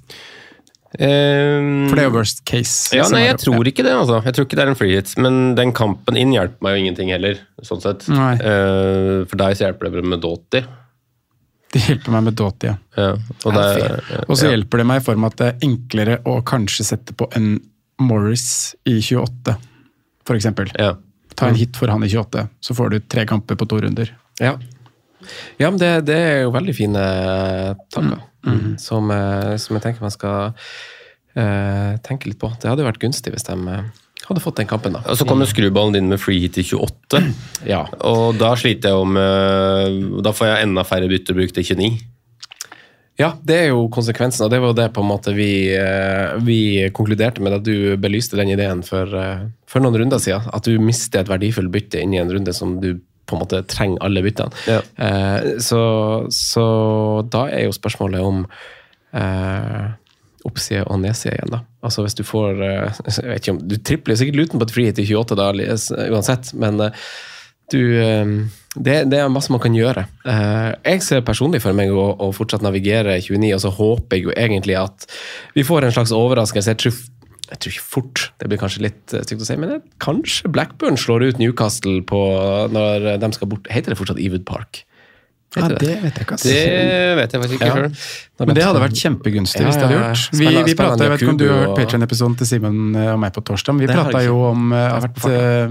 For det er jo worst case. Ja, nei, jeg tror ikke det, altså. Jeg tror ikke det er en free hit, men den kampen inn hjelper meg jo ingenting heller, sånn sett. For deg så hjelper det med Doughty. Det hjelper meg med Doughty, ja. Og så hjelper det meg i form av at det er enklere å kanskje sette på en Morris i 28, for eksempel. Ja. Ta en hit for han i 28, så får du 3 kamper på 2 runder. Ja, men det er jo veldig fine tanker, som jeg tenker man skal tenke litt på. Det hadde jo vært gunstig hvis de hadde fått den kampen da. Og så kommer skruballen din med free hit i 28, ja. Og da sliter jeg jo med, da får jeg enda færre bytterbruk til 29. Ja, det er jo konsekvensen, og det var jo det på en måte vi konkluderte med da du belyste den ideen for noen runder siden, at du mister et verdifullt bytte inn i en runde som du på en måte trenger alle byttene. Ja. Så da er jo spørsmålet om oppside og nedside igjen da. Altså hvis du får, jeg vet ikke om, du tripler sikkert Luton på et free hit i 28 da, uansett, men det er masse man kan gjøre. Jeg ser personlig for meg å fortsatt navigere 29, og så håper jeg jo egentlig at vi får en slags overraskelse. Jeg tror ikke fort, det blir kanskje litt stygt å si, men kanskje Blackburn slår ut Newcastle når de skal bort. Heter det fortsatt Ewood Park? Ja, det vet jeg ikke. Det vet jeg faktisk ikke selv. Men det hadde vært kjempegunstig hvis det hadde gjort. Vi pratet, jeg vet ikke om du har hørt Patreon-episoden til Simon og meg på torsdag, men vi pratet jo om at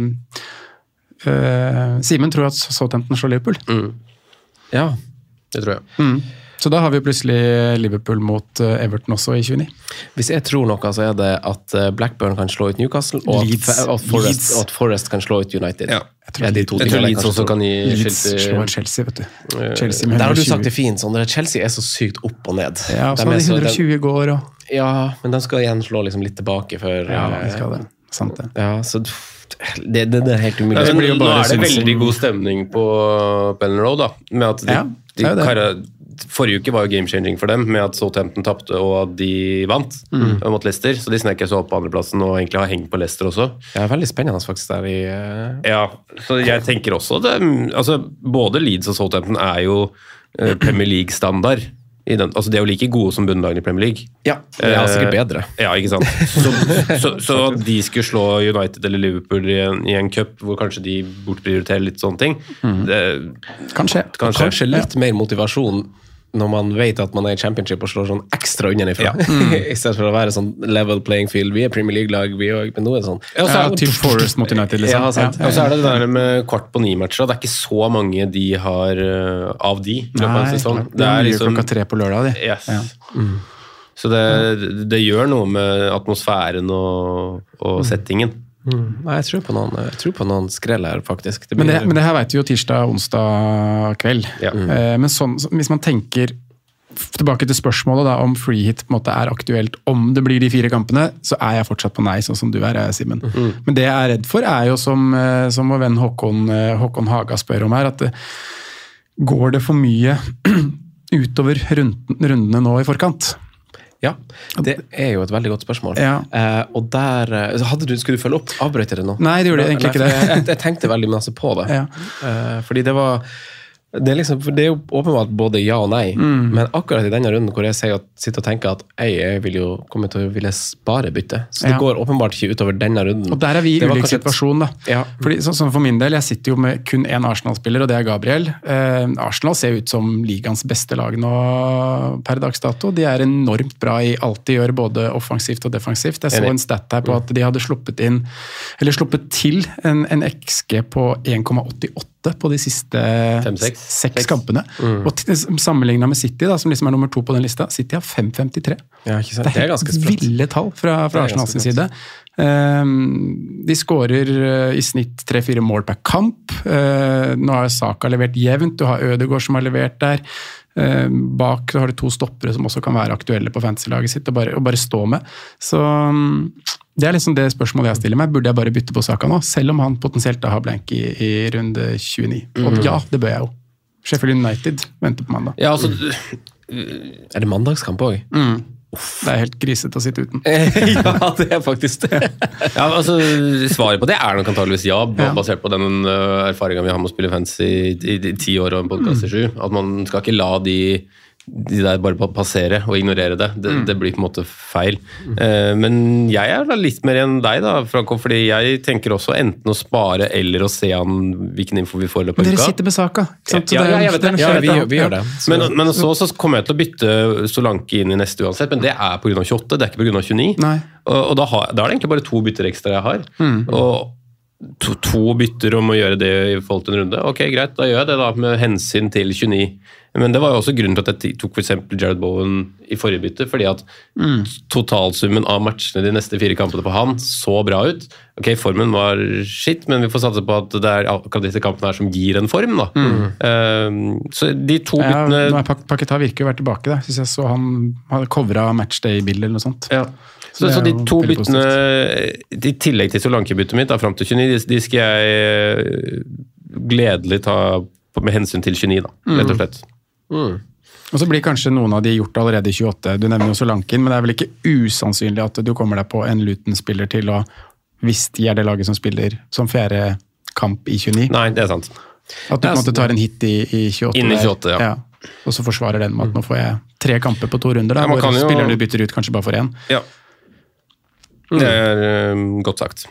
Simon tror at Southampton slår Liverpool. Ja, det tror jeg. Så da har vi plutselig Liverpool mot Everton også i 29. Hvis jeg tror noe, så er det at Blackburn kan slå ut Newcastle, og at Forest kan slå ut United. Ja. Jeg tror Leeds også kan gi Chelsea. Leeds slår Chelsea, vet du. Chelsea med 120. Der har du sagt det fint, sånn. Chelsea er så sykt opp og ned. Ja, og så har de 120 går. Ja, men de skal igjen slå liksom litt tilbake før... Ja, de skal det. Sant det. Ja, så... Det er helt umulig. Nå er det veldig god stemning på Ellen Road, da. Med at forrige uke var jo game-changing for dem, med at Southampton tappte og at de vant mot Leicester, så de snekker seg opp på andreplassen og egentlig har hengt på Leicester også. Ja, veldig spennende faktisk der i... Ja, så jeg tenker også det, altså både Leeds og Southampton er jo Premier League-standard. Altså det er jo like gode som bunnlagene i Premier League. Ja, det er sikkert bedre. Ja, ikke sant. Så de skulle slå United eller Liverpool i en cup, hvor kanskje de bortprioriterer litt sånne ting. Kanskje litt mer motivasjon når man vet at man i championship og slår sånn ekstra underifra, i stedet for å være sånn level playing field. Vi Premier League-lag, men nå det sånn. Typ Forest mot United, liksom. Og så det der med kvart på 9-matcher, det ikke så mange de har av de. Det liksom klokka 3 på lørdag, de. Yes. Så det gjør noe med atmosfæren og settingen. Nei, jeg tror på noen skrell her, faktisk. Men det her vet vi jo tirsdag, onsdag kveld. Men sånn, hvis man tenker tilbake til spørsmålet da, om free hit på en måte aktuelt, om det blir de 4 kampene, så jeg fortsatt på nei, sånn som du Simen. Men det jeg redd for jo som vår venn Håkon Haga spør om her, at går det for mye utover rundene nå i forkant? Ja, det jo et veldig godt spørsmål. Og der, skulle du følge opp? Avbrøt det nå? Nei, det gjorde jeg egentlig ikke det. Jeg tenkte veldig masse på det. Fordi det var... Det er jo åpenbart både ja og nei, men akkurat i denne runden hvor jeg sitter og tenker at jeg vil jo komme til å ville spare bytte, så det går åpenbart ikke utover denne runden. Og der vi i ulik situasjon da. Fordi sånn for min del, jeg sitter jo med kun en Arsenal-spiller, og det Gabriel. Arsenal ser ut som ligans beste lag nå per dags dato. De enormt bra i alt de gjør, både offensivt og defensivt. Jeg så en stat her på at de hadde sluppet til en XG på 1,88 på de siste 6 kampene. Og sammenlignet med City, da, som liksom nummer 2 på den lista, City har 5,53. Det ganske sprøtt. Ville tall fra Arsenals side. De skårer i snitt 3-4 mål per kamp. Nå har Saka levert jevnt, du har Ødegaard som har levert der. Bak har du 2 stoppere som også kan være aktuelle på fantasy-laget sitt, og bare stå med. Så det liksom det spørsmålet jeg stiller meg. Burde jeg bare bytte på Saka nå, selv om han potensielt da har blank i runde 29? Og ja, det bør jeg jo. Sheffield United venter på mandag. Ja, altså... det mandagskamp også? Det helt grisete å sitte uten. Ja, det faktisk det. Ja, altså, svaret på det nok antageligvis ja, basert på den erfaringen vi har med å spille fantasy i 10 år og en podcast i 7. At man skal ikke la de der bare passere og ignorere det. Det blir på en måte feil. Men jeg da litt mer enn deg da, Franco, fordi jeg tenker også enten å spare eller å se hvilken info vi får i løpet av uka. Dere sitter med Saka, ikke sant? Jeg vet det. Vi gjør det. Men så kommer jeg til å bytte Solanke inn i neste uansett, men det på grunn av 28, det ikke på grunn av 29. Nei. Og da det egentlig bare 2 bytter ekstra jeg har. Og 2 bytter om å gjøre det i forhold til en runde. Ok, greit, da gjør jeg det da, med hensyn til 29. Men det var jo også grunnen til at jeg tok for eksempel Jared Bowen i forrige bytte, fordi at totalsummen av matchene de neste 4 kampene på han så bra ut. Ok, formen var shit, men vi får satse på at det akkurat disse kampene her som gir en form da. Så de 2 byttene... Nå Paketa virker jo vært tilbake da. Synes jeg så han hadde covret matchday-bildet eller noe sånt. Ja. Så de 2 byttene, i tillegg til Solanke-byttet mitt da, frem til 29, de skal jeg gledelig ta med hensyn til 29 da, rett og slett. Og så blir kanskje noen av de gjort allerede i 28. Du nevner jo Solanken, men det vel ikke usannsynlig at du kommer deg på en Luton-spiller til å, hvis de det laget som spiller som 4. kamp i 29. Nei, det sant. At du på en måte tar en hit i 28. Inn i 28, ja. Og så forsvarer den med at nå får jeg 3 kamper på 2 runder da, hvor spilleren du bytter ut kanskje bare for 1. Ja. Det godt sagt.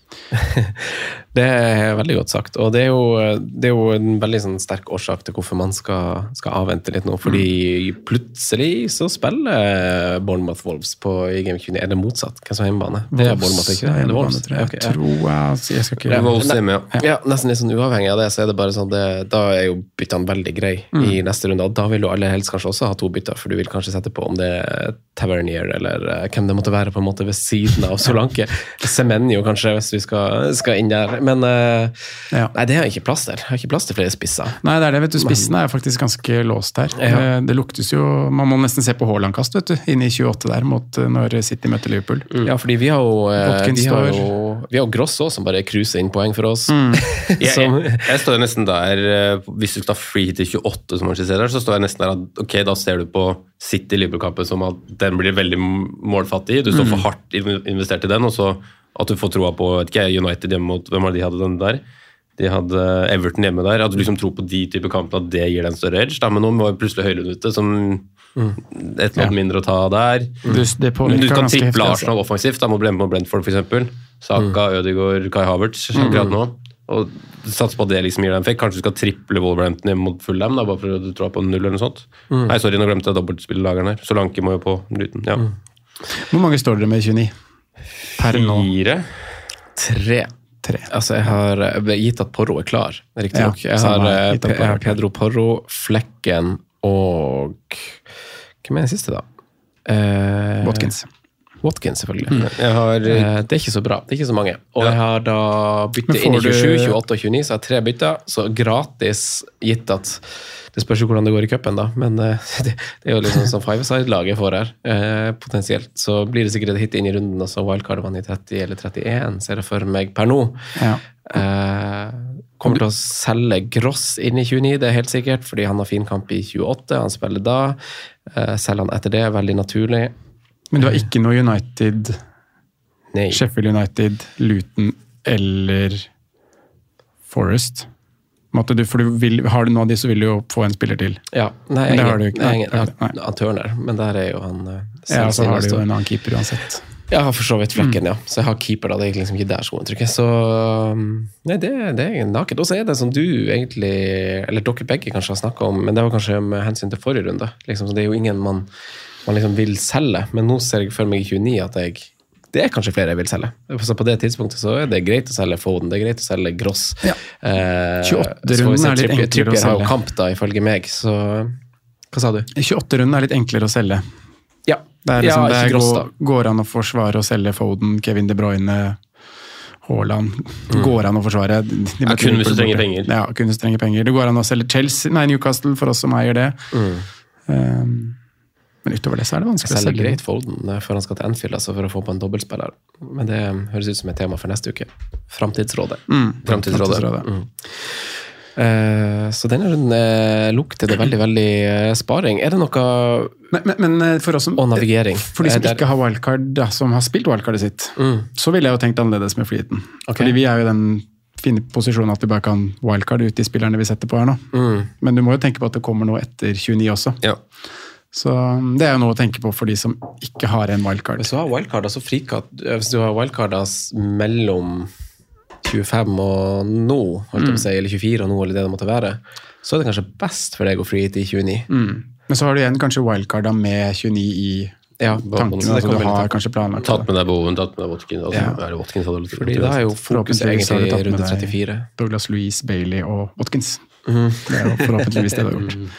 Det veldig godt sagt, og det jo en veldig sånn sterk årsak til hvorfor man skal avvente litt nå, fordi plutselig så spiller Bournemouth Wolves i Game 29. Det motsatt? Hvem som hjemmebane? Det Bournemouth, ikke det? Det Wolves, tror jeg. Jeg skal ikke... Wolves med, ja. Nesten litt sånn uavhengig av det, så det bare sånn, da jo byttene veldig grei i neste runde, og da vil du aller helst kanskje også ha 2 bytter, for du vil kanskje sette på om det Tavernier, eller hvem det måtte være på en måte ved siden av Solanke. Semenyo kanskje, hvis vi skal inn der. Men nei, det har ikke plass der. Jeg har ikke plass til flere spisser. Nei, det det, vet du. Spissen faktisk ganske låst her. Ja. Det luktes jo, man må nesten se på Haaland-kast, vet du, inn i 28 der, når City møter Liverpool. Ja, fordi vi har jo Gross også, som bare cruiser inn poeng for oss. Jeg står nesten der, hvis du skal ta free hit i 28, som man ikke ser der, så står jeg nesten der at, ok, da ser du på City-Liverpool-kampen som at den blir veldig målfattig. Du står for hardt investert i den, og så at du får troa på, vet ikke, United hjemme mot, hvem var det de hadde den der? De hadde Everton hjemme der, at du liksom tror på de type kampene, at det gir deg en større edge, da, men nå var plutselig Høylund ute, som et eller annet mindre å ta der. Du kan triple Arsenal offensivt, da må blemme på Brentford for eksempel. Saka, Ødegaard, Kai Havertz, akkurat nå. og sats på at det liksom gir deg en effekt. Kanskje du skal triple Wolverhampton hjemme mot Fulham, da, bare for å tro på 0 eller noe sånt. Nei, sorry, nå glemte jeg dobbeltspillelageren her. Solanke må jo på lyden, ja. Hvor mange står dere med i 29? Per nå? 4. 3. Altså, jeg har gitt at Porro klar, riktig nok. Jeg har Pedro Porro, Flekken og... Hvem den siste da? Watkins, selvfølgelig. Det er ikke så bra, det er ikke så mange. Og jeg har da byttet inn i 27, 28 og 29, så jeg har 3 bytter, så gratis gitt at det spørs jo hvordan det går i cupen da, men det er jo liksom sånn five-side-lag jeg får her, potensielt. Så blir det sikkert et hit inn i runden, og så wildcard man i 30 eller 31, ser jeg for meg per nå. Ja. Kommer til å selge Gross inn i 29, det er helt sikkert, fordi han har fin kamp i 28, han spiller da. Selger han etter det, veldig naturlig. Men du har ikke noe United, Nei. Sheffield United, Luton eller Forest? For har du noe av de, så vil du jo få en spiller til. Ja, nei, det har du ikke. Han Turner, men der er jo han... Ja, så har du jo en annen keeper uansett. Jeg har for så vidt Flekken, ja. Så jeg har keeper da, det er liksom ikke der skoen trykker. Så nei, det er naket. Og så er det som du egentlig, eller dere begge kanskje har snakket om, men det var kanskje med hensyn til forrige runde. Liksom, så det er jo ingen man liksom vil selge, men nå ser jeg for meg i 29 at det er kanskje flere jeg vil selge. Så på det tidspunktet så er det greit å selge Foden, det er greit å selge Gross. Ja. 28-runden er litt enklere å selge. Trippier har jo kamp da, ifølge meg, så hva sa du? 28-runden er litt enklere å selge. Ja. Det er liksom, det går an å forsvare og selge Foden, Kevin De Bruyne, Haaland. Går an å forsvare. Kun hvis du trenger penger. Ja, kun hvis du trenger penger. Det går an å selge Newcastle for oss som eier det. Men utover det så er det vanskelig å selge. Jeg selger greit Foden før han skal til Anfield, altså for å få på en dobbeltspiller. Men det høres ut som et tema for neste uke. Framtidsrådet. Framtidsrådet. Så denne runden lukter det veldig, veldig sparing. Er det noe... Men for oss som... Og navigering. For de som ikke har wildcard, da, som har spilt wildcardet sitt, så ville jeg jo tenkt annerledes med flyten. Okay. Fordi vi er jo i den fine posisjonen at vi bare kan wildcard ut de spillerne vi setter på her nå. Men du må jo tenke på at det kommer noe etter 29 også. Ja. Så det er jo noe å tenke på for de som ikke har en wildcard. Hvis du har wildcard, altså hvis du har wildcard mellom 25 og nå, eller 24 og nå, eller det måtte være, så er det kanskje best for deg å free hit i 29. Men så har du igjen kanskje wildcard med 29 i tanken, så du har kanskje planlagt. Tatt med deg Bowen, tatt med deg Watkins. Er det Watkins? Fordi da er jo fokus egentlig i runde 34. Douglas Luiz, Bailey og Watkins. Det er jo forhåpentligvis det du har gjort.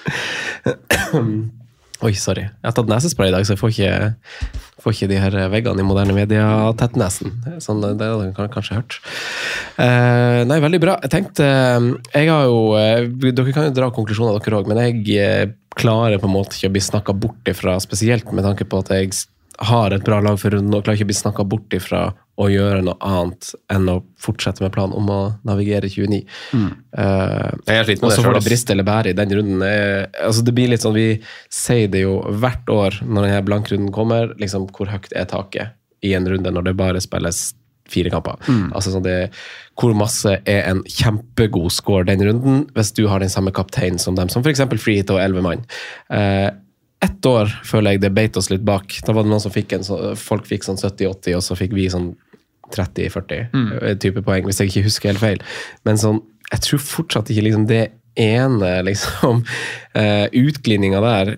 Oi, sorry. Jeg har tatt nesespray i dag, så jeg får ikke de her veggene i moderne media tett nesen. Sånn, det har dere kanskje hørt. Nei, veldig bra. Jeg tenkte, dere kan jo dra konklusjoner dere også, men jeg klarer på en måte ikke å bli snakket bort ifra, spesielt med tanke på at jeg har et bra lag for runden, og klarer ikke å bli snakket bort ifra å gjøre noe annet enn å fortsette med planen om å navigere 29. Og så får det briste eller bære i den runden. Altså det blir litt sånn, vi sier det jo hvert år når denne blankrunden kommer, liksom hvor høyt er taket i en runde når det bare spilles 4 kamper. Altså sånn hvor masse er en kjempegod score den runden hvis du har den samme kaptein som dem, som for eksempel free hit og 11 mann. Ett år føler jeg det beit oss litt bak. Da var det noen som folk fikk sånn 70-80, og så fikk vi sånn 30-40 type poeng, hvis jeg ikke husker helt feil. Men sånn, jeg tror fortsatt ikke liksom det ene liksom, utglidninga der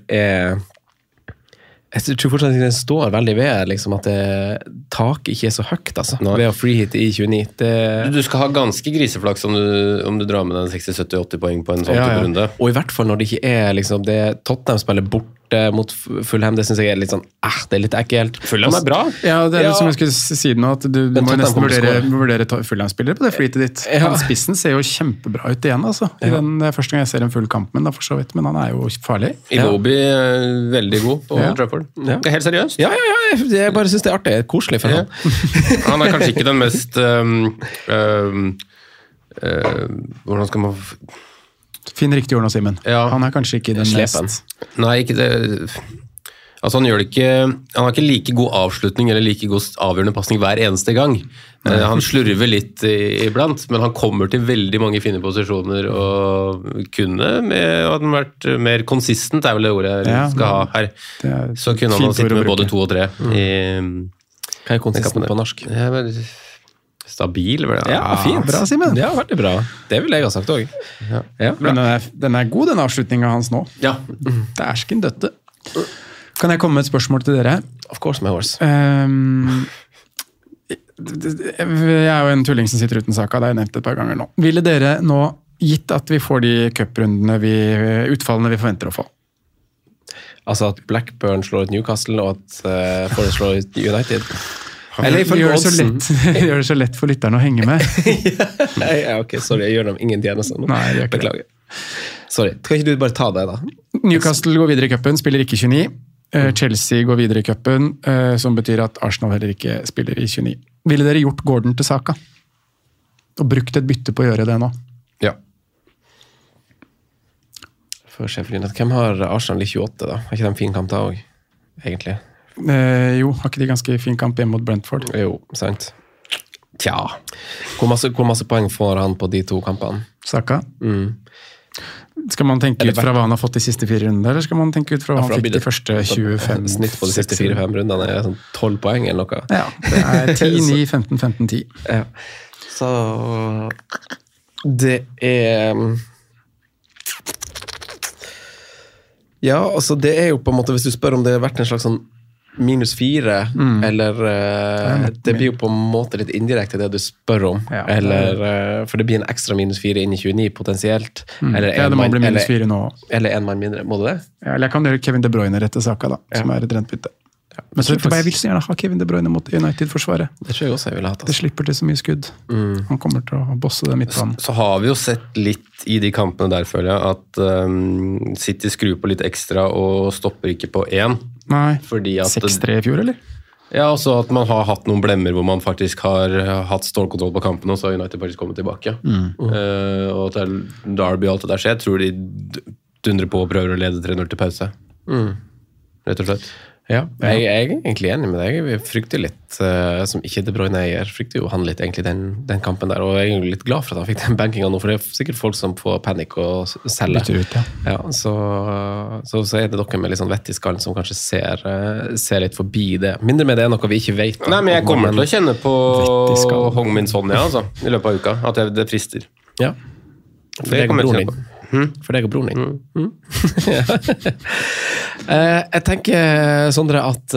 jeg tror fortsatt ikke den står veldig ved liksom, at taket ikke er så høyt altså, ved å freehit i 29. Du skal ha ganske griseflaks om du drar med den 60-70-80 poeng på en sånn type runde. Og i hvert fall når det ikke er liksom, det Tottenham spiller borte mot Fulham, det synes jeg er litt sånn det er litt ekkelt. Fulham er bra. Ja, det er som jeg skulle si nå, at du må nesten vurdere Fulham-spillere på det flytet ditt. Han spissen ser jo kjempebra ut igjen, altså. Det er første gang jeg ser en full kamp, men han er jo farlig. Iwobi er veldig god på Trafford. Det er helt seriøst. Ja, jeg bare synes det er artig, koselig for han. Han er kanskje ikke den mest hvordan skal man Finn riktig ord nå, Simen. Han er kanskje ikke den mest. Nei, ikke det. Altså han har ikke like god avslutning eller like god avgjørende passning hver eneste gang. Han slurver litt iblant, men han kommer til veldig mange fine posisjoner og kunne, hadde han vært mer konsistent, er vel det ordet jeg skal ha her. Så kunne han ha sittet med både 2 og 3. Hva er konsistent på norsk? stabil. Ja, fint. Bra, Simen. Ja, veldig bra. Det vil jeg ha sagt også. Ja. Men den er god, den avslutningen hans nå. Ja. Dæsken døtte. Kan jeg komme med et spørsmål til dere? Of course, my horse. Jeg er jo en tulling som sitter uten saka, det har jeg nevnt et par ganger nå. Ville dere nå, gitt at vi får de cuprundene, utfallene vi forventer å få? Altså at Blackburn slår ut Newcastle, og at Forest slår ut United. Eller gjør det så lett for lytterne å henge med. Ja, ok, sorry, jeg gjør dem ingen tjenester nå. Nei, det gjør ikke Beklager. Sorry, kan ikke du bare ta det da? Newcastle går videre i cupen, spiller ikke 29. Chelsea går videre i cupen, som betyr at Arsenal heller ikke spiller i 29. Ville dere gjort Gordon til saka? Og brukt et bytte på å gjøre det nå? Ja. For Sheffield United. Hvem har Arsenal i 28 da? Har ikke de en fin kamp da også, egentlig? Jo, har ikke de ganske fin kamp hjemme mot Brentford? Jo, sant. Tja. Hvor masse poeng får han på de to kampene? Saka? Skal man tenke ut fra hva han har fått de siste 4 rundene, eller skal man tenke ut fra hva han fikk de første 25? Snitt på de siste 4-5 rundene er sånn 12 poeng eller noe. Ja, det er 10, 9, 15, 15, 10. Ja. Så det er ja, altså det er jo på en måte, hvis du spør om det har vært en slags sånn -4, eller det blir jo på en måte litt indirekte det du spør om, eller for det blir en ekstra -4 inn i 29 potensielt, eller det må bli -4 nå. Eller en mann mindre, må det det? Ja, eller jeg kan gjøre Kevin De Bruyne rett til saka da, som er et rent bytte. Men så jeg vil så gjerne ha Kevin De Bruyne mot United-forsvaret. Det tror jeg også jeg ville hatt. Altså. Det slipper til så mye skudd. Han kommer til å bosse det midtbanen. Så har vi jo sett litt i de kampene der, føler jeg, at City skrur på litt ekstra og stopper ikke på 1. Nei, fordi at 6-3 i fjor, eller? Ja, også at man har hatt noen blemmer hvor man faktisk har hatt stålkontroll på kampen, og så har United faktisk kommet tilbake. Og at Derby og alt det der skjer, jeg tror de dundrer på og prøver å lede 3-0 til pause. Rett og slett. Ja, jeg er egentlig enig med deg. Jeg frykter litt, som ikke De Bruyne eier, frykter jo han litt egentlig den kampen der, og jeg er jo litt glad for at han fikk den bankingen nå, for det er sikkert folk som får panikk og selger. Ut, ja, så er det dere med litt sånn vett i skallen som kanskje ser litt forbi det. Mindre med det er noe vi ikke vet. Nei, men jeg kommer til å kjenne på Hong-Min Son, altså, i løpet av uka, at det frister. Ja, for det kommer jeg til å kjenne på. For deg og broren din. Jeg tenker, Sondre, at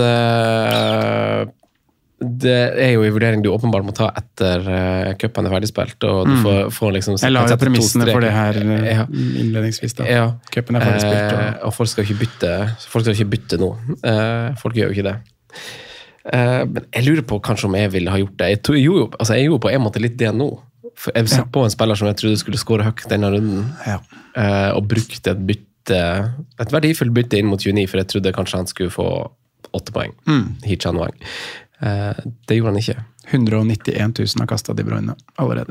det er jo en vurdering du åpenbart må ta etter cupen er ferdigspilt, og du får liksom... Jeg la jo premissene for det her innledningsvis da. Ja. Cupen er ferdigspilt. Og folk skal ikke bytte nå. Folk gjør jo ikke det. Men jeg lurer på kanskje om jeg ville ha gjort det. Jeg gjorde på en måte litt det nå. For jeg så på en spiller som jeg trodde skulle skåre høyt denne runden, og brukte et verdifullt bytte inn mot 29, for jeg trodde kanskje han skulle få 8 poeng. Hichan Wang. Det gjorde han ikke. 191 000 har kastet De Bruyne allerede.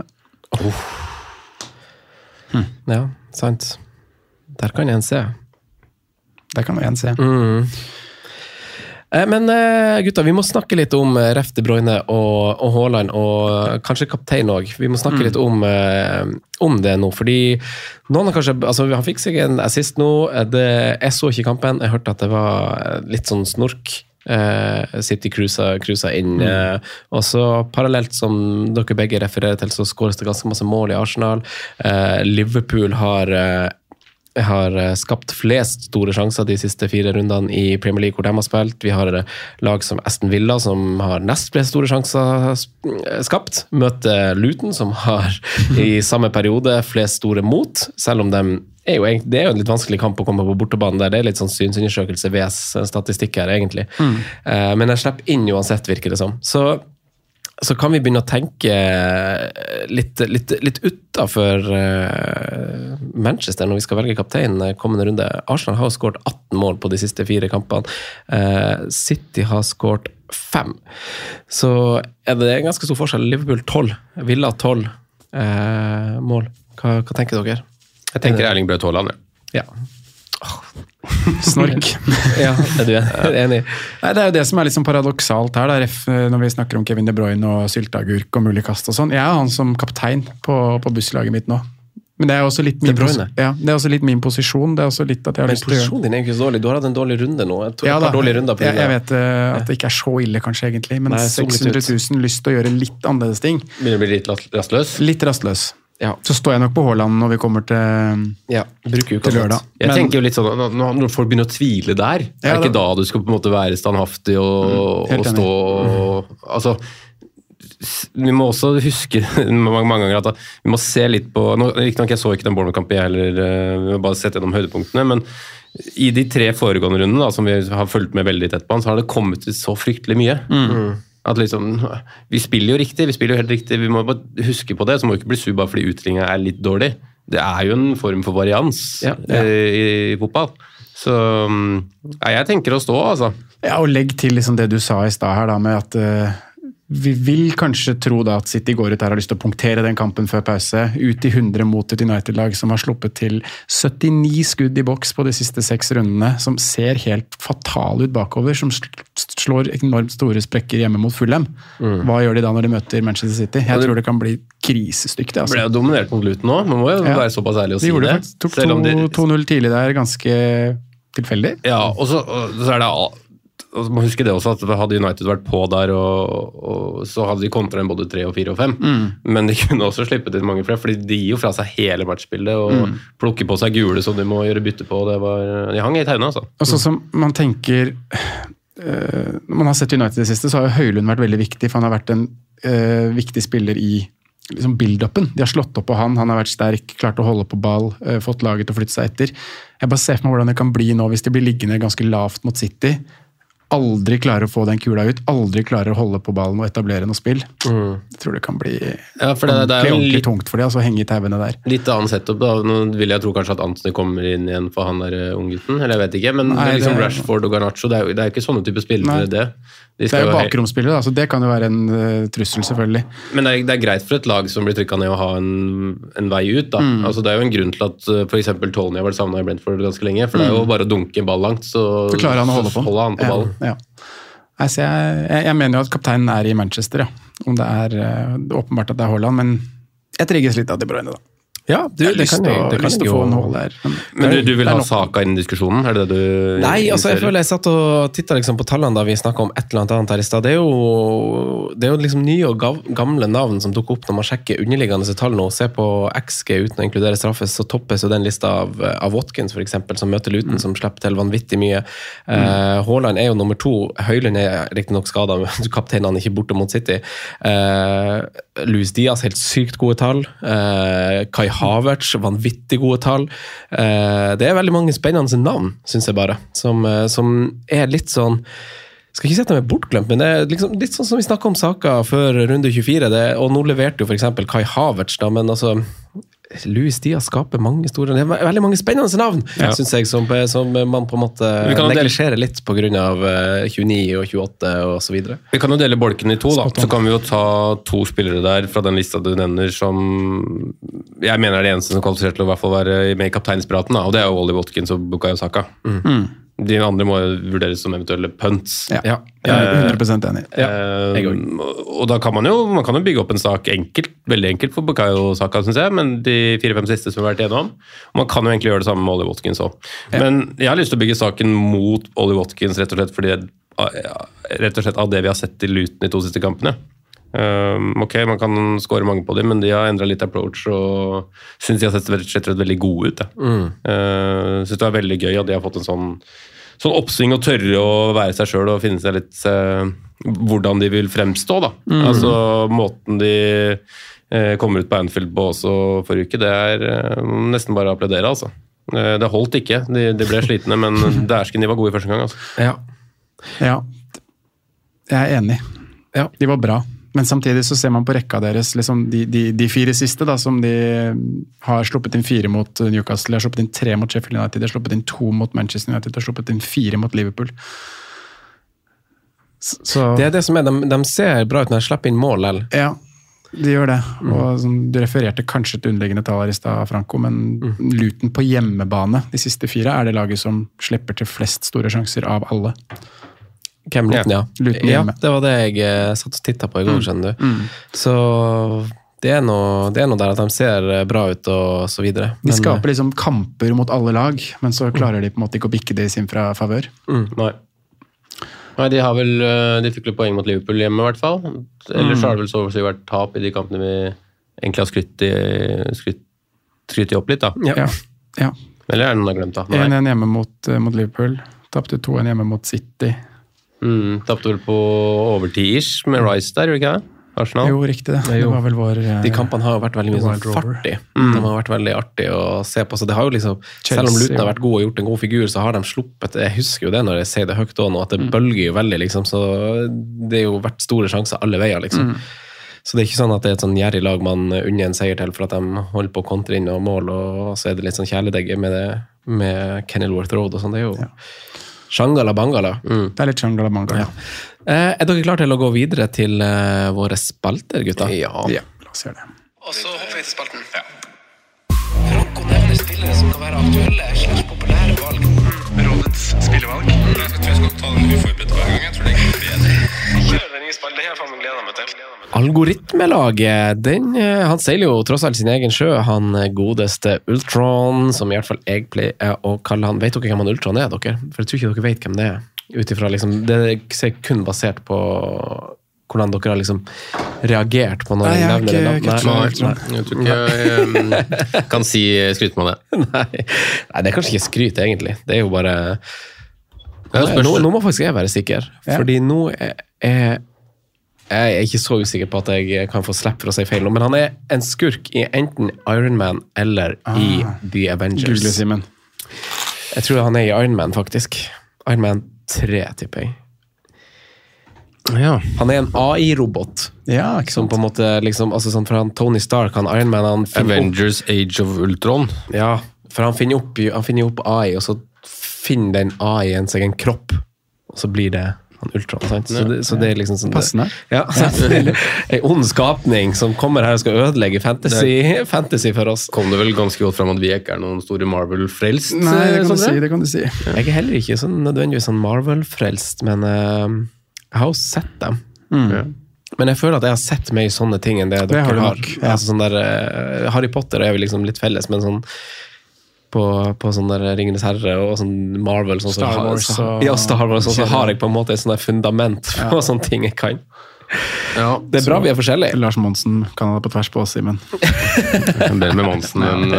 Ja, sant. Der kan en se. Der kan en se. Men gutta, vi må snakke litt om Ref De Bruyne og Haaland, og kanskje kaptein også. Vi må snakke litt om det nå, fordi noen har kanskje, altså han fikk seg en assist nå, jeg så ikke kampen, jeg hørte at det var litt sånn snork, City cruisa inn, og så parallelt som dere begge refererer til, så skåres det ganske masse mål i Arsenal. Liverpool har skapt flest store sjanser de siste 4 rundene i Premier League hvor de har spilt. Vi har lag som Aston Villa som har nest flest store sjanser skapt. Møter Luton som har i samme periode flest store mot, selv om det er jo en litt vanskelig kamp å komme på bortebanen der. Det er litt sånn synsundersøkelse VS statistikk her egentlig. Men jeg slipper inn uansett, virker det som. Så kan vi begynne å tenke litt utenfor Manchester når vi skal velge kaptein kommende runde. Arsenal har skåret 18 mål på de siste 4 kampene. City har skåret 5. Så er det en ganske stor forskjell. Liverpool 12, Villa 12 mål. Hva tenker dere? Jeg tenker Erling Braut Haaland. Ja. Snork. Ja, er du enig? Nei, det er jo det som er litt sånn paradoksalt her, da, når vi snakker om Kevin De Bruyne og sylteagurk og mulig kast og sånn. Jeg er han som kaptein på busslaget mitt nå. Men det er også litt min, det er også litt min posisjon. Det er også litt at jeg har lyst til å gjøre. Posisjonen din er jo ikke så dårlig. Du har hatt en dårlig runde nå. Jeg vet at det ikke er så ille kanskje egentlig, men 600 000 lyst til å gjøre litt annerledes ting. Begynner å bli litt rastløs? Litt rastløs. Ja. Så står jeg nok på Haaland når vi kommer til lørdag. Jeg tenker jo litt sånn, når folk begynner å tvile der, er ikke da du skal på en måte være standhaftig og stå altså vi må også huske mange ganger at vi må se litt på, riktignok jeg så ikke den Bournemouth-kampen heller, vi må bare sette gjennom høydepunktene, men i de 3 foregående rundene da, som vi har fulgt med veldig tett på, så har det kommet til så fryktelig mye. At liksom, vi spiller jo riktig, vi spiller jo helt riktig, vi må bare huske på det, så må vi ikke bli sur bare fordi utdelingen er litt dårlig. Det er jo en form for varians i fotball. Så jeg tenker å stå, altså. Ja, og legg til liksom det du sa i sted her da, med at vi vil kanskje tro da at City går ut her og har lyst til å punktere den kampen før pause, ut i 100 mot et United-lag som har sluppet til 79 skudd i boks på de siste 6 rundene, som ser helt fatal ut bakover, som slår enormt store sprekker hjemme mot Fulham. Hva gjør de da når de møter Manchester City? Jeg tror det kan bli krisestygt. Det ble jo dominert mot Luton nå, man må jo være såpass ærlig å si det. De tok 2-0 tidlig der, ganske tilfeldig. Ja, og så er det man husker det også, at hadde United vært på der, og så hadde de kontra en både 3, 4 og 5. Men de kunne også slippet inn mange flere, fordi de gir jo fra seg hele matchbildet, og plukker på seg gule som de må gjøre bytte på. De hang i tauene, altså. Og så som man tenker, når man har sett United i det siste, så har jo Højlund vært veldig viktig, for han har vært en viktig spiller i liksom build-upen. De har slått opp på han har vært sterk, klart å holde på ball, fått laget til å flytte seg etter. Jeg bare ser for meg hvordan det kan bli nå, hvis de blir liggende ganske lavt mot City, aldri klarer å få den kula ut, aldri klarer å holde på ballen og etablere noe spill. Jeg tror det kan bli ordentlig tungt for det, altså henge i tauene der. Litt annen setup da, nå vil jeg tro kanskje at Antony kommer inn igjen for han der unggutten, eller jeg vet ikke, men det er liksom Rashford og Garnacho, det er ikke sånne type spillere det. Det er jo bakromspillere, altså det kan jo være en trussel selvfølgelig. Men det er greit for et lag som blir trykket ned å ha en vei ut da. Altså det er jo en grunn til at for eksempel Tony har vært savnet i Brentford ganske lenge, for det er jo bare å dunke en ball langt, så klarer han å holde på. Holder han på ballen. Ja. Altså jeg mener jo at kapteinen er i Manchester, om det er åpenbart at det er Haaland, men jeg trigges litt av De Bruyne da. Ja, det kan jo få en hold der. Men du vil ha Saka inn i diskusjonen? Er det det du... Nei, altså jeg føler jeg satt og tittet liksom på tallene da vi snakket om et eller annet her i sted. Det er jo liksom nye og gamle navn som dukker opp når man sjekker underliggende tall nå. Se på XG uten å inkludere straffes, så toppes jo den lista av Watkins for eksempel, som møter Luton, som slipper til vanvittig mye. Haaland er jo nummer 2. Højlund er riktig nok skadet, kapteinen ikke borte mot City. Luis Diaz, helt sykt gode tall. Kai Havertz, vanvittig gode tall. Det er veldig mange spennende navn, synes jeg bare, som er litt sånn, skal ikke si at de er bortglemt, men det er liksom, litt sånn som vi snakket om Saka før runde 24, og nå leverte jo for eksempel Kai Havertz, da, men altså Luis Diaz skaper mange store, det er veldig mange spennende navn, synes jeg, som man på en måte neglisjerer litt på grunn av 29 og 28 og så videre. Vi kan jo dele bolken i 2 da, så kan vi jo ta 2 spillere der fra den lista du nevner som jeg mener er det eneste som er kvalifisert til å i hvert fall være med i kapteinspiraten, og det er jo Ollie Watkins og Bukayo Saka. De andre må vurderes som eventuelle punts. Ja, jeg er 100% enig. Og da kan man jo bygge opp en sak veldig enkelt for Bukayo Saka, synes jeg, men de 4-5 siste som vi har vært igjennom, og man kan jo egentlig gjøre det samme med Ollie Watkins også. Men jeg har lyst til å bygge saken mot Ollie Watkins rett og slett fordi rett og slett av det vi har sett i Luton i 2 siste kampene. Ok, man kan skåre mange på dem, men de har endret litt approach og synes de har sett rett og slett veldig gode ut. Synes det er veldig gøy at de har fått en sånn oppsving og tørre å være seg selv og finne seg litt hvordan de vil fremstå da. Altså måten de kommer ut på Anfield på også forrige uke, det er nesten bare å applaudere altså. Det holdt ikke, de ble slitne, men dæsken de var gode i første gang altså. Ja, jeg er enig. De var bra. Men samtidig så ser man på rekka deres, liksom de 4 siste da, som de har sluppet inn 4 mot Newcastle, de har sluppet inn 3 mot Sheffield United, de har sluppet inn 2 mot Manchester United, de har sluppet inn 4 mot Liverpool. Så... Det er det som er, de ser bra ut når de slipper inn mål, eller? Ja, de gjør det. Og som du refererte kanskje til underliggende taler i sted, Franco, men Luton på hjemmebane, de siste 4, er det laget som slipper til flest store sjanser av alle. Luton, ja. Det var det jeg satt og tittet på i går, skjønner du. Så Det er noe der at de ser bra ut og så videre. De skaper liksom kamper mot alle lag, men så klarer de på en måte ikke å bikke det i sin favør. Nei, de har vel de fikk litt poeng mot Liverpool hjemme i hvert fall. Ellers har det vel så å si vært tap i de kampene vi egentlig har skrytt opp litt da. Ja. Eller er det noen har glemt da? 1-1 hjemme mot Liverpool. Tapte 2-1 hjemme mot City. Tapte vel på overtid-ish med Rice der, gjorde ikke det? Arsenal? Jo, riktig det. Det var vel vår... De kampene har jo vært veldig mye sånn fartig. De har vært veldig artig å se på. Så det har jo liksom, selv om Luton har vært god og gjort en god figur, så har de sluppet... Jeg husker jo det når jeg sier det høyt også nå, at det bølger jo veldig, liksom. Så det har jo vært store sjanser alle veier, liksom. Så det er ikke sånn at det er et sånn gjerrig lag man unner en seier til for at de holder på å kontre inn og mål, og så er det litt sånn kjæledegge med Kenilworth Road og sånn. Det er jo... Shangala Bangala. Det er litt Shangala Bangala. Er dere klare til å gå videre til våre spalter, gutta? Ja, la oss gjøre det. Og så hopper vi til spalten. Franco nevner spillere som kan være aktuelle / populære valg. Rådets spillevalg. Jeg tror jeg skal ta den uforberedt hver gang. Jeg tror det er ikke bedre. Kjør den nye spalten. Det her får vi glede meg til. Algoritmelaget, han seiler jo tross alt sin egen sjø, han godeste Ultron, som i hvert fall jeg pleier å kalle han. Vet dere hvem han Ultron er, dere? For jeg tror ikke dere vet hvem det er. Utifra liksom, det er kun basert på hvordan dere har liksom reagert på når jeg nevner det. Jeg tror ikke jeg kan si skryt med det. Nei, det er kanskje ikke skryt egentlig. Det er jo bare... Nå må faktisk jeg være sikker, fordi nå jeg er ikke så usikker på at jeg kan få slipp for å si feil nå, men han er en skurk i enten Iron Man eller i The Avengers. Google, Simen. Jeg tror han er i Iron Man, faktisk. Iron Man 3, tipper jeg. Ja. Han er en AI-robot. Ja, ikke sant. Som på en måte, liksom, altså sånn fra Tony Stark, han Iron Man, han Avengers Age of Ultron. Ja, for han finner opp AI, og så finner den AI-en seg en kropp, og så blir det han Ultron, sant? Så det er liksom sånn... Passende. Ja, en ond skapning som kommer her og skal ødelegge fantasy for oss. Kom det vel ganske godt frem at vi ikke er noen store Marvel-frelst? Nei, det kan du si. Jeg er heller ikke sånn nødvendigvis sånn Marvel-frelst, men jeg har jo sett dem. Men jeg føler at jeg har sett mer sånne ting enn det dere har. Altså sånn der, Harry Potter er vi liksom litt felles, men sånn på sånn der Ringenes Herre og sånn Marvel sånn Star Wars så har jeg på en måte et sånt der fundament på sånne ting jeg kan. Ja, det er bra vi er forskjellige. Lars Monsen kan ha det på tvers på oss, Simen. Bedre med Monsen enn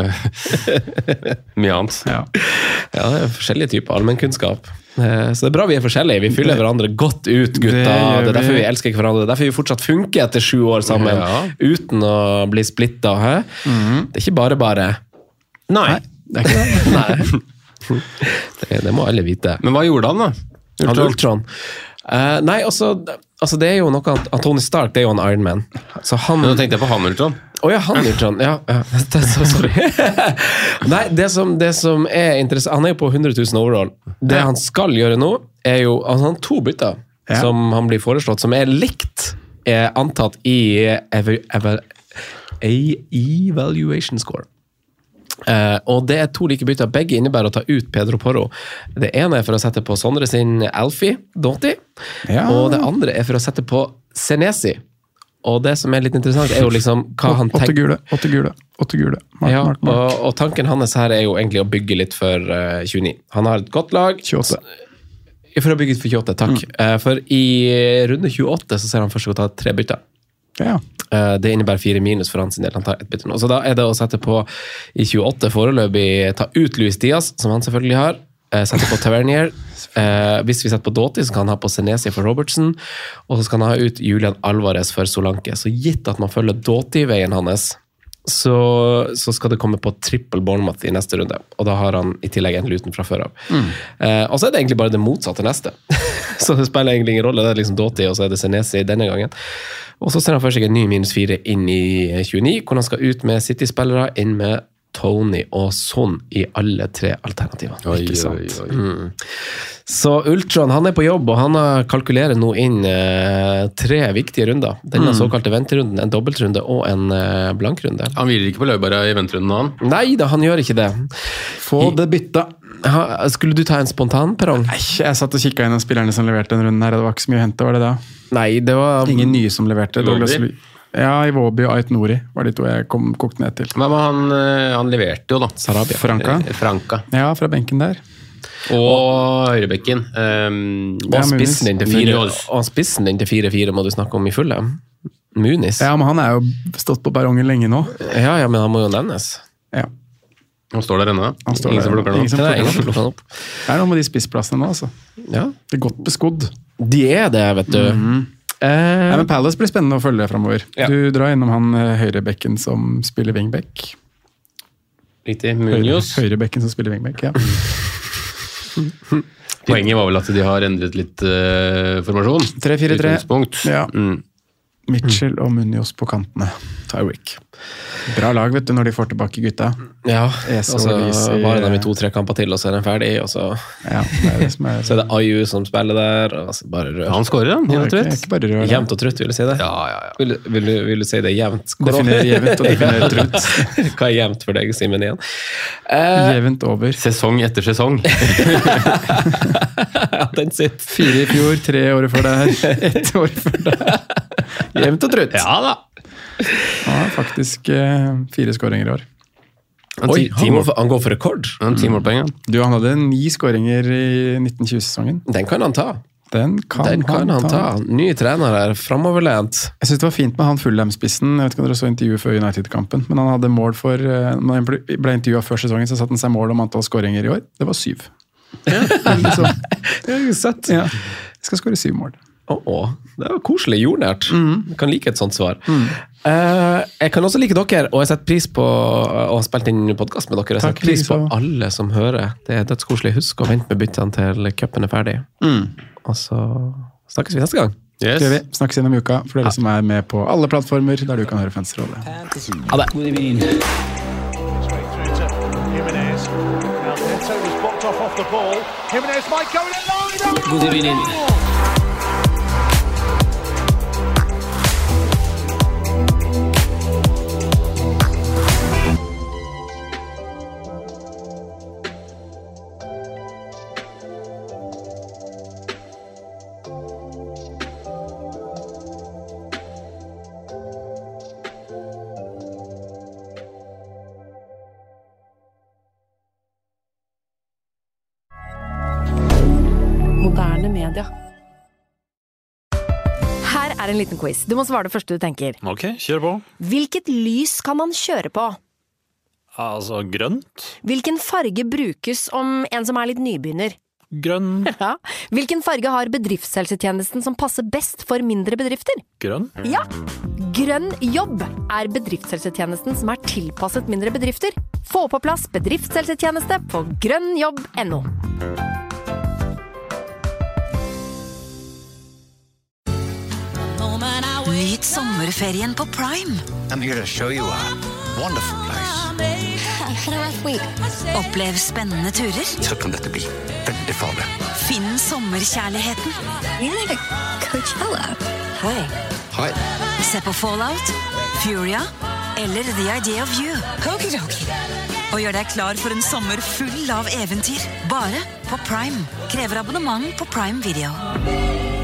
mye annet. Ja, det er forskjellige typer allmennkunnskap. Så det er bra vi er forskjellige. Vi fyller hverandre godt ut, gutta. Det er derfor vi elsker hverandre. Det er derfor vi fortsatt funker etter 7 år sammen, uten å bli splittet. Det er ikke bare. Nei. Det er ikke det. Nei. Det må alle vite. Men hva gjorde han da? Ultron. Nei, altså det er jo noe Tony Stark, det er jo en Iron Man. Så han... Men nå tenkte jeg på han Ultron. Ja, han Ultron. Ja. Sorry. Nei, det som er interessant, han er jo på 100 000 overall. Det han skal gjøre nå, er jo altså han har 2 bytter som han blir foreslått, som er likt antatt i evaluation score. Og det er 2 like bytter. Begge innebærer å ta ut Pedro Porro. Det ene er for å sette på Sondre sin Alfie Doughty, og det andre er for å sette på Senesi. Og det som er litt interessant er jo liksom hva han tenker. 8 gule. Mark. Og tanken hans her er jo egentlig å bygge litt for 29. Han har et godt lag. 28. For å bygge for 28, takk. For i runde 28 så ser han først å ta 3 bytter. Ja. Det innebærer 4 minus for hans del. Han tar et bytte nå. Så da er det å sette på i 28 foreløpig, ta ut Luis Diaz, som han selvfølgelig har. Sette på Tavernier. Hvis vi setter på Doughty, så kan han ha på Senesi for Robertson, og så skal han ha ut Julian Alvarez for Solanke. Så gitt at man følger Doughty-veien hans, så skal det komme på triple Bournemouth i neste runde, og da har han i tillegg en Luton fra før av. Og så er det egentlig bare det motsatte neste. Så det spiller egentlig ingen rolle. Det er liksom Doughty, og så er det Senesi denne gangen. Og så ser han først en ny -4 inn i 29, hvor han skal ut med City-spillere, inn med Tony og Son i alle 3 alternativer. Ikke sant? Så Ultron, han er på jobb, og han kalkulerer nå inn 3 viktige runder. Denne såkalte venterunden, en dobbeltrunde og en blankrunde. Han hviler ikke på laurbæra i venterunden, han? Nei da, han gjør ikke det. Få det bytta. Skulle du ta en spontan perrong? Nei, jeg satt og kikket inn av spillerne som leverte den runden her, og det var ikke så mye å hente, var det da? Nei, det var... Ingen nye som leverte. Ja, Iwobi og Ait Nouri var de to jeg kokte ned til. Men han leverte jo da. Sarabia. Franka. Ja, fra benken der. Og høyrebekken. Og spissen inn til 4-4 må du snakke om i fulle. Muniz. Ja, men han jo stått på perrongen lenge nå. Ja, men han må jo nevnes. Ja. Han står der ennå. Ingen som plukker han opp. Det noe med de spissplassene nå, altså. Ja. Det godt beskodd. De det, vet du. Ja, men Palace blir spennende å følge fremover. Ja. Du drar innom han høyrebekken som spiller wingback. Riktig, Munoz. Høyrebekken som spiller wingback, ja. Poenget var vel at de har endret litt formasjon. 3-4-3. Ja. Mm. Mitchell og Munoz på kantene. Tyreek. Bra lag, vet du, når de får tilbake gutta. Ja, Eso, og så Lisi, var det dem i 2-3 kamper til, og så den ferdig, og så... Ja, det som Så det Ayu som spiller der, og så bare rød. Han skårer, han. Ikke bare rød. Jevnt og trutt, vil du si det? Ja. Vil du si det jevnt? Definer jevnt og definer trutt. Hva jevnt for deg, Simen, igjen? Jevnt over. Sesong etter sesong. Ja, den sitter. 4 i fjor, 3 år før det her. 1 år før det her. Jevnt og trutt. Ja da. Ja, faktisk 4 skåringer i år. Oi, han går for rekord. 10 målpoeng, ja. Du, han hadde 9 skåringer i 1920-sesongen. Den kan han ta. Den kan han ta. Ny trener her, fremoverlent. Jeg synes det var fint med han Fulham-spissen. Jeg vet ikke om dere så intervjuet før United-kampen, men han hadde mål for, når han ble intervjuet før sesongen, så satte han seg mål om antall skåringer i år. Det var 7. Ja, så, det jo søtt. Ja. Jeg skal skåre 7 mål. Det var koselig, jordnært. Jeg kan like et sånt svar. Jeg kan også like dere, og jeg setter pris på å ha spilt inn podcast med dere. Jeg setter pris på alle som hører. Det dødskoselig. Husk å vente med byttene til cupen ferdig. Og så snakkes vi neste gang. Yes. Det gjør vi. Snakkes gjennom uka for dere som med på alle plattformer der du kan høre Fantasyrådet. Ha det. Good evening. Good evening. Moderne media. Her en liten quiz. Du må svare det første du tenker. Ok, kjør på. Hvilket lys kan man kjøre på? Altså, grønt. Hvilken farge brukes om en som litt nybegynner? Grønn. Ja. Hvilken farge har bedriftshelsetjenesten som passer best for mindre bedrifter? Grønn. Ja. Grønn jobb bedriftshelsetjenesten som tilpasset mindre bedrifter. Få på plass bedriftshelsetjeneste på grønnjobb.no. Nyt sommerferien på Prime. I'm here to show you a wonderful place. Opplev spennende turer. Så kan dette bli veldig farlig. Finn sommerkjærligheten. Hi. Se på Fallout, Furia eller The Idea of You. Og gjør deg klar for en sommer full av eventyr. Bare på Prime. Krever abonnement på Prime Video.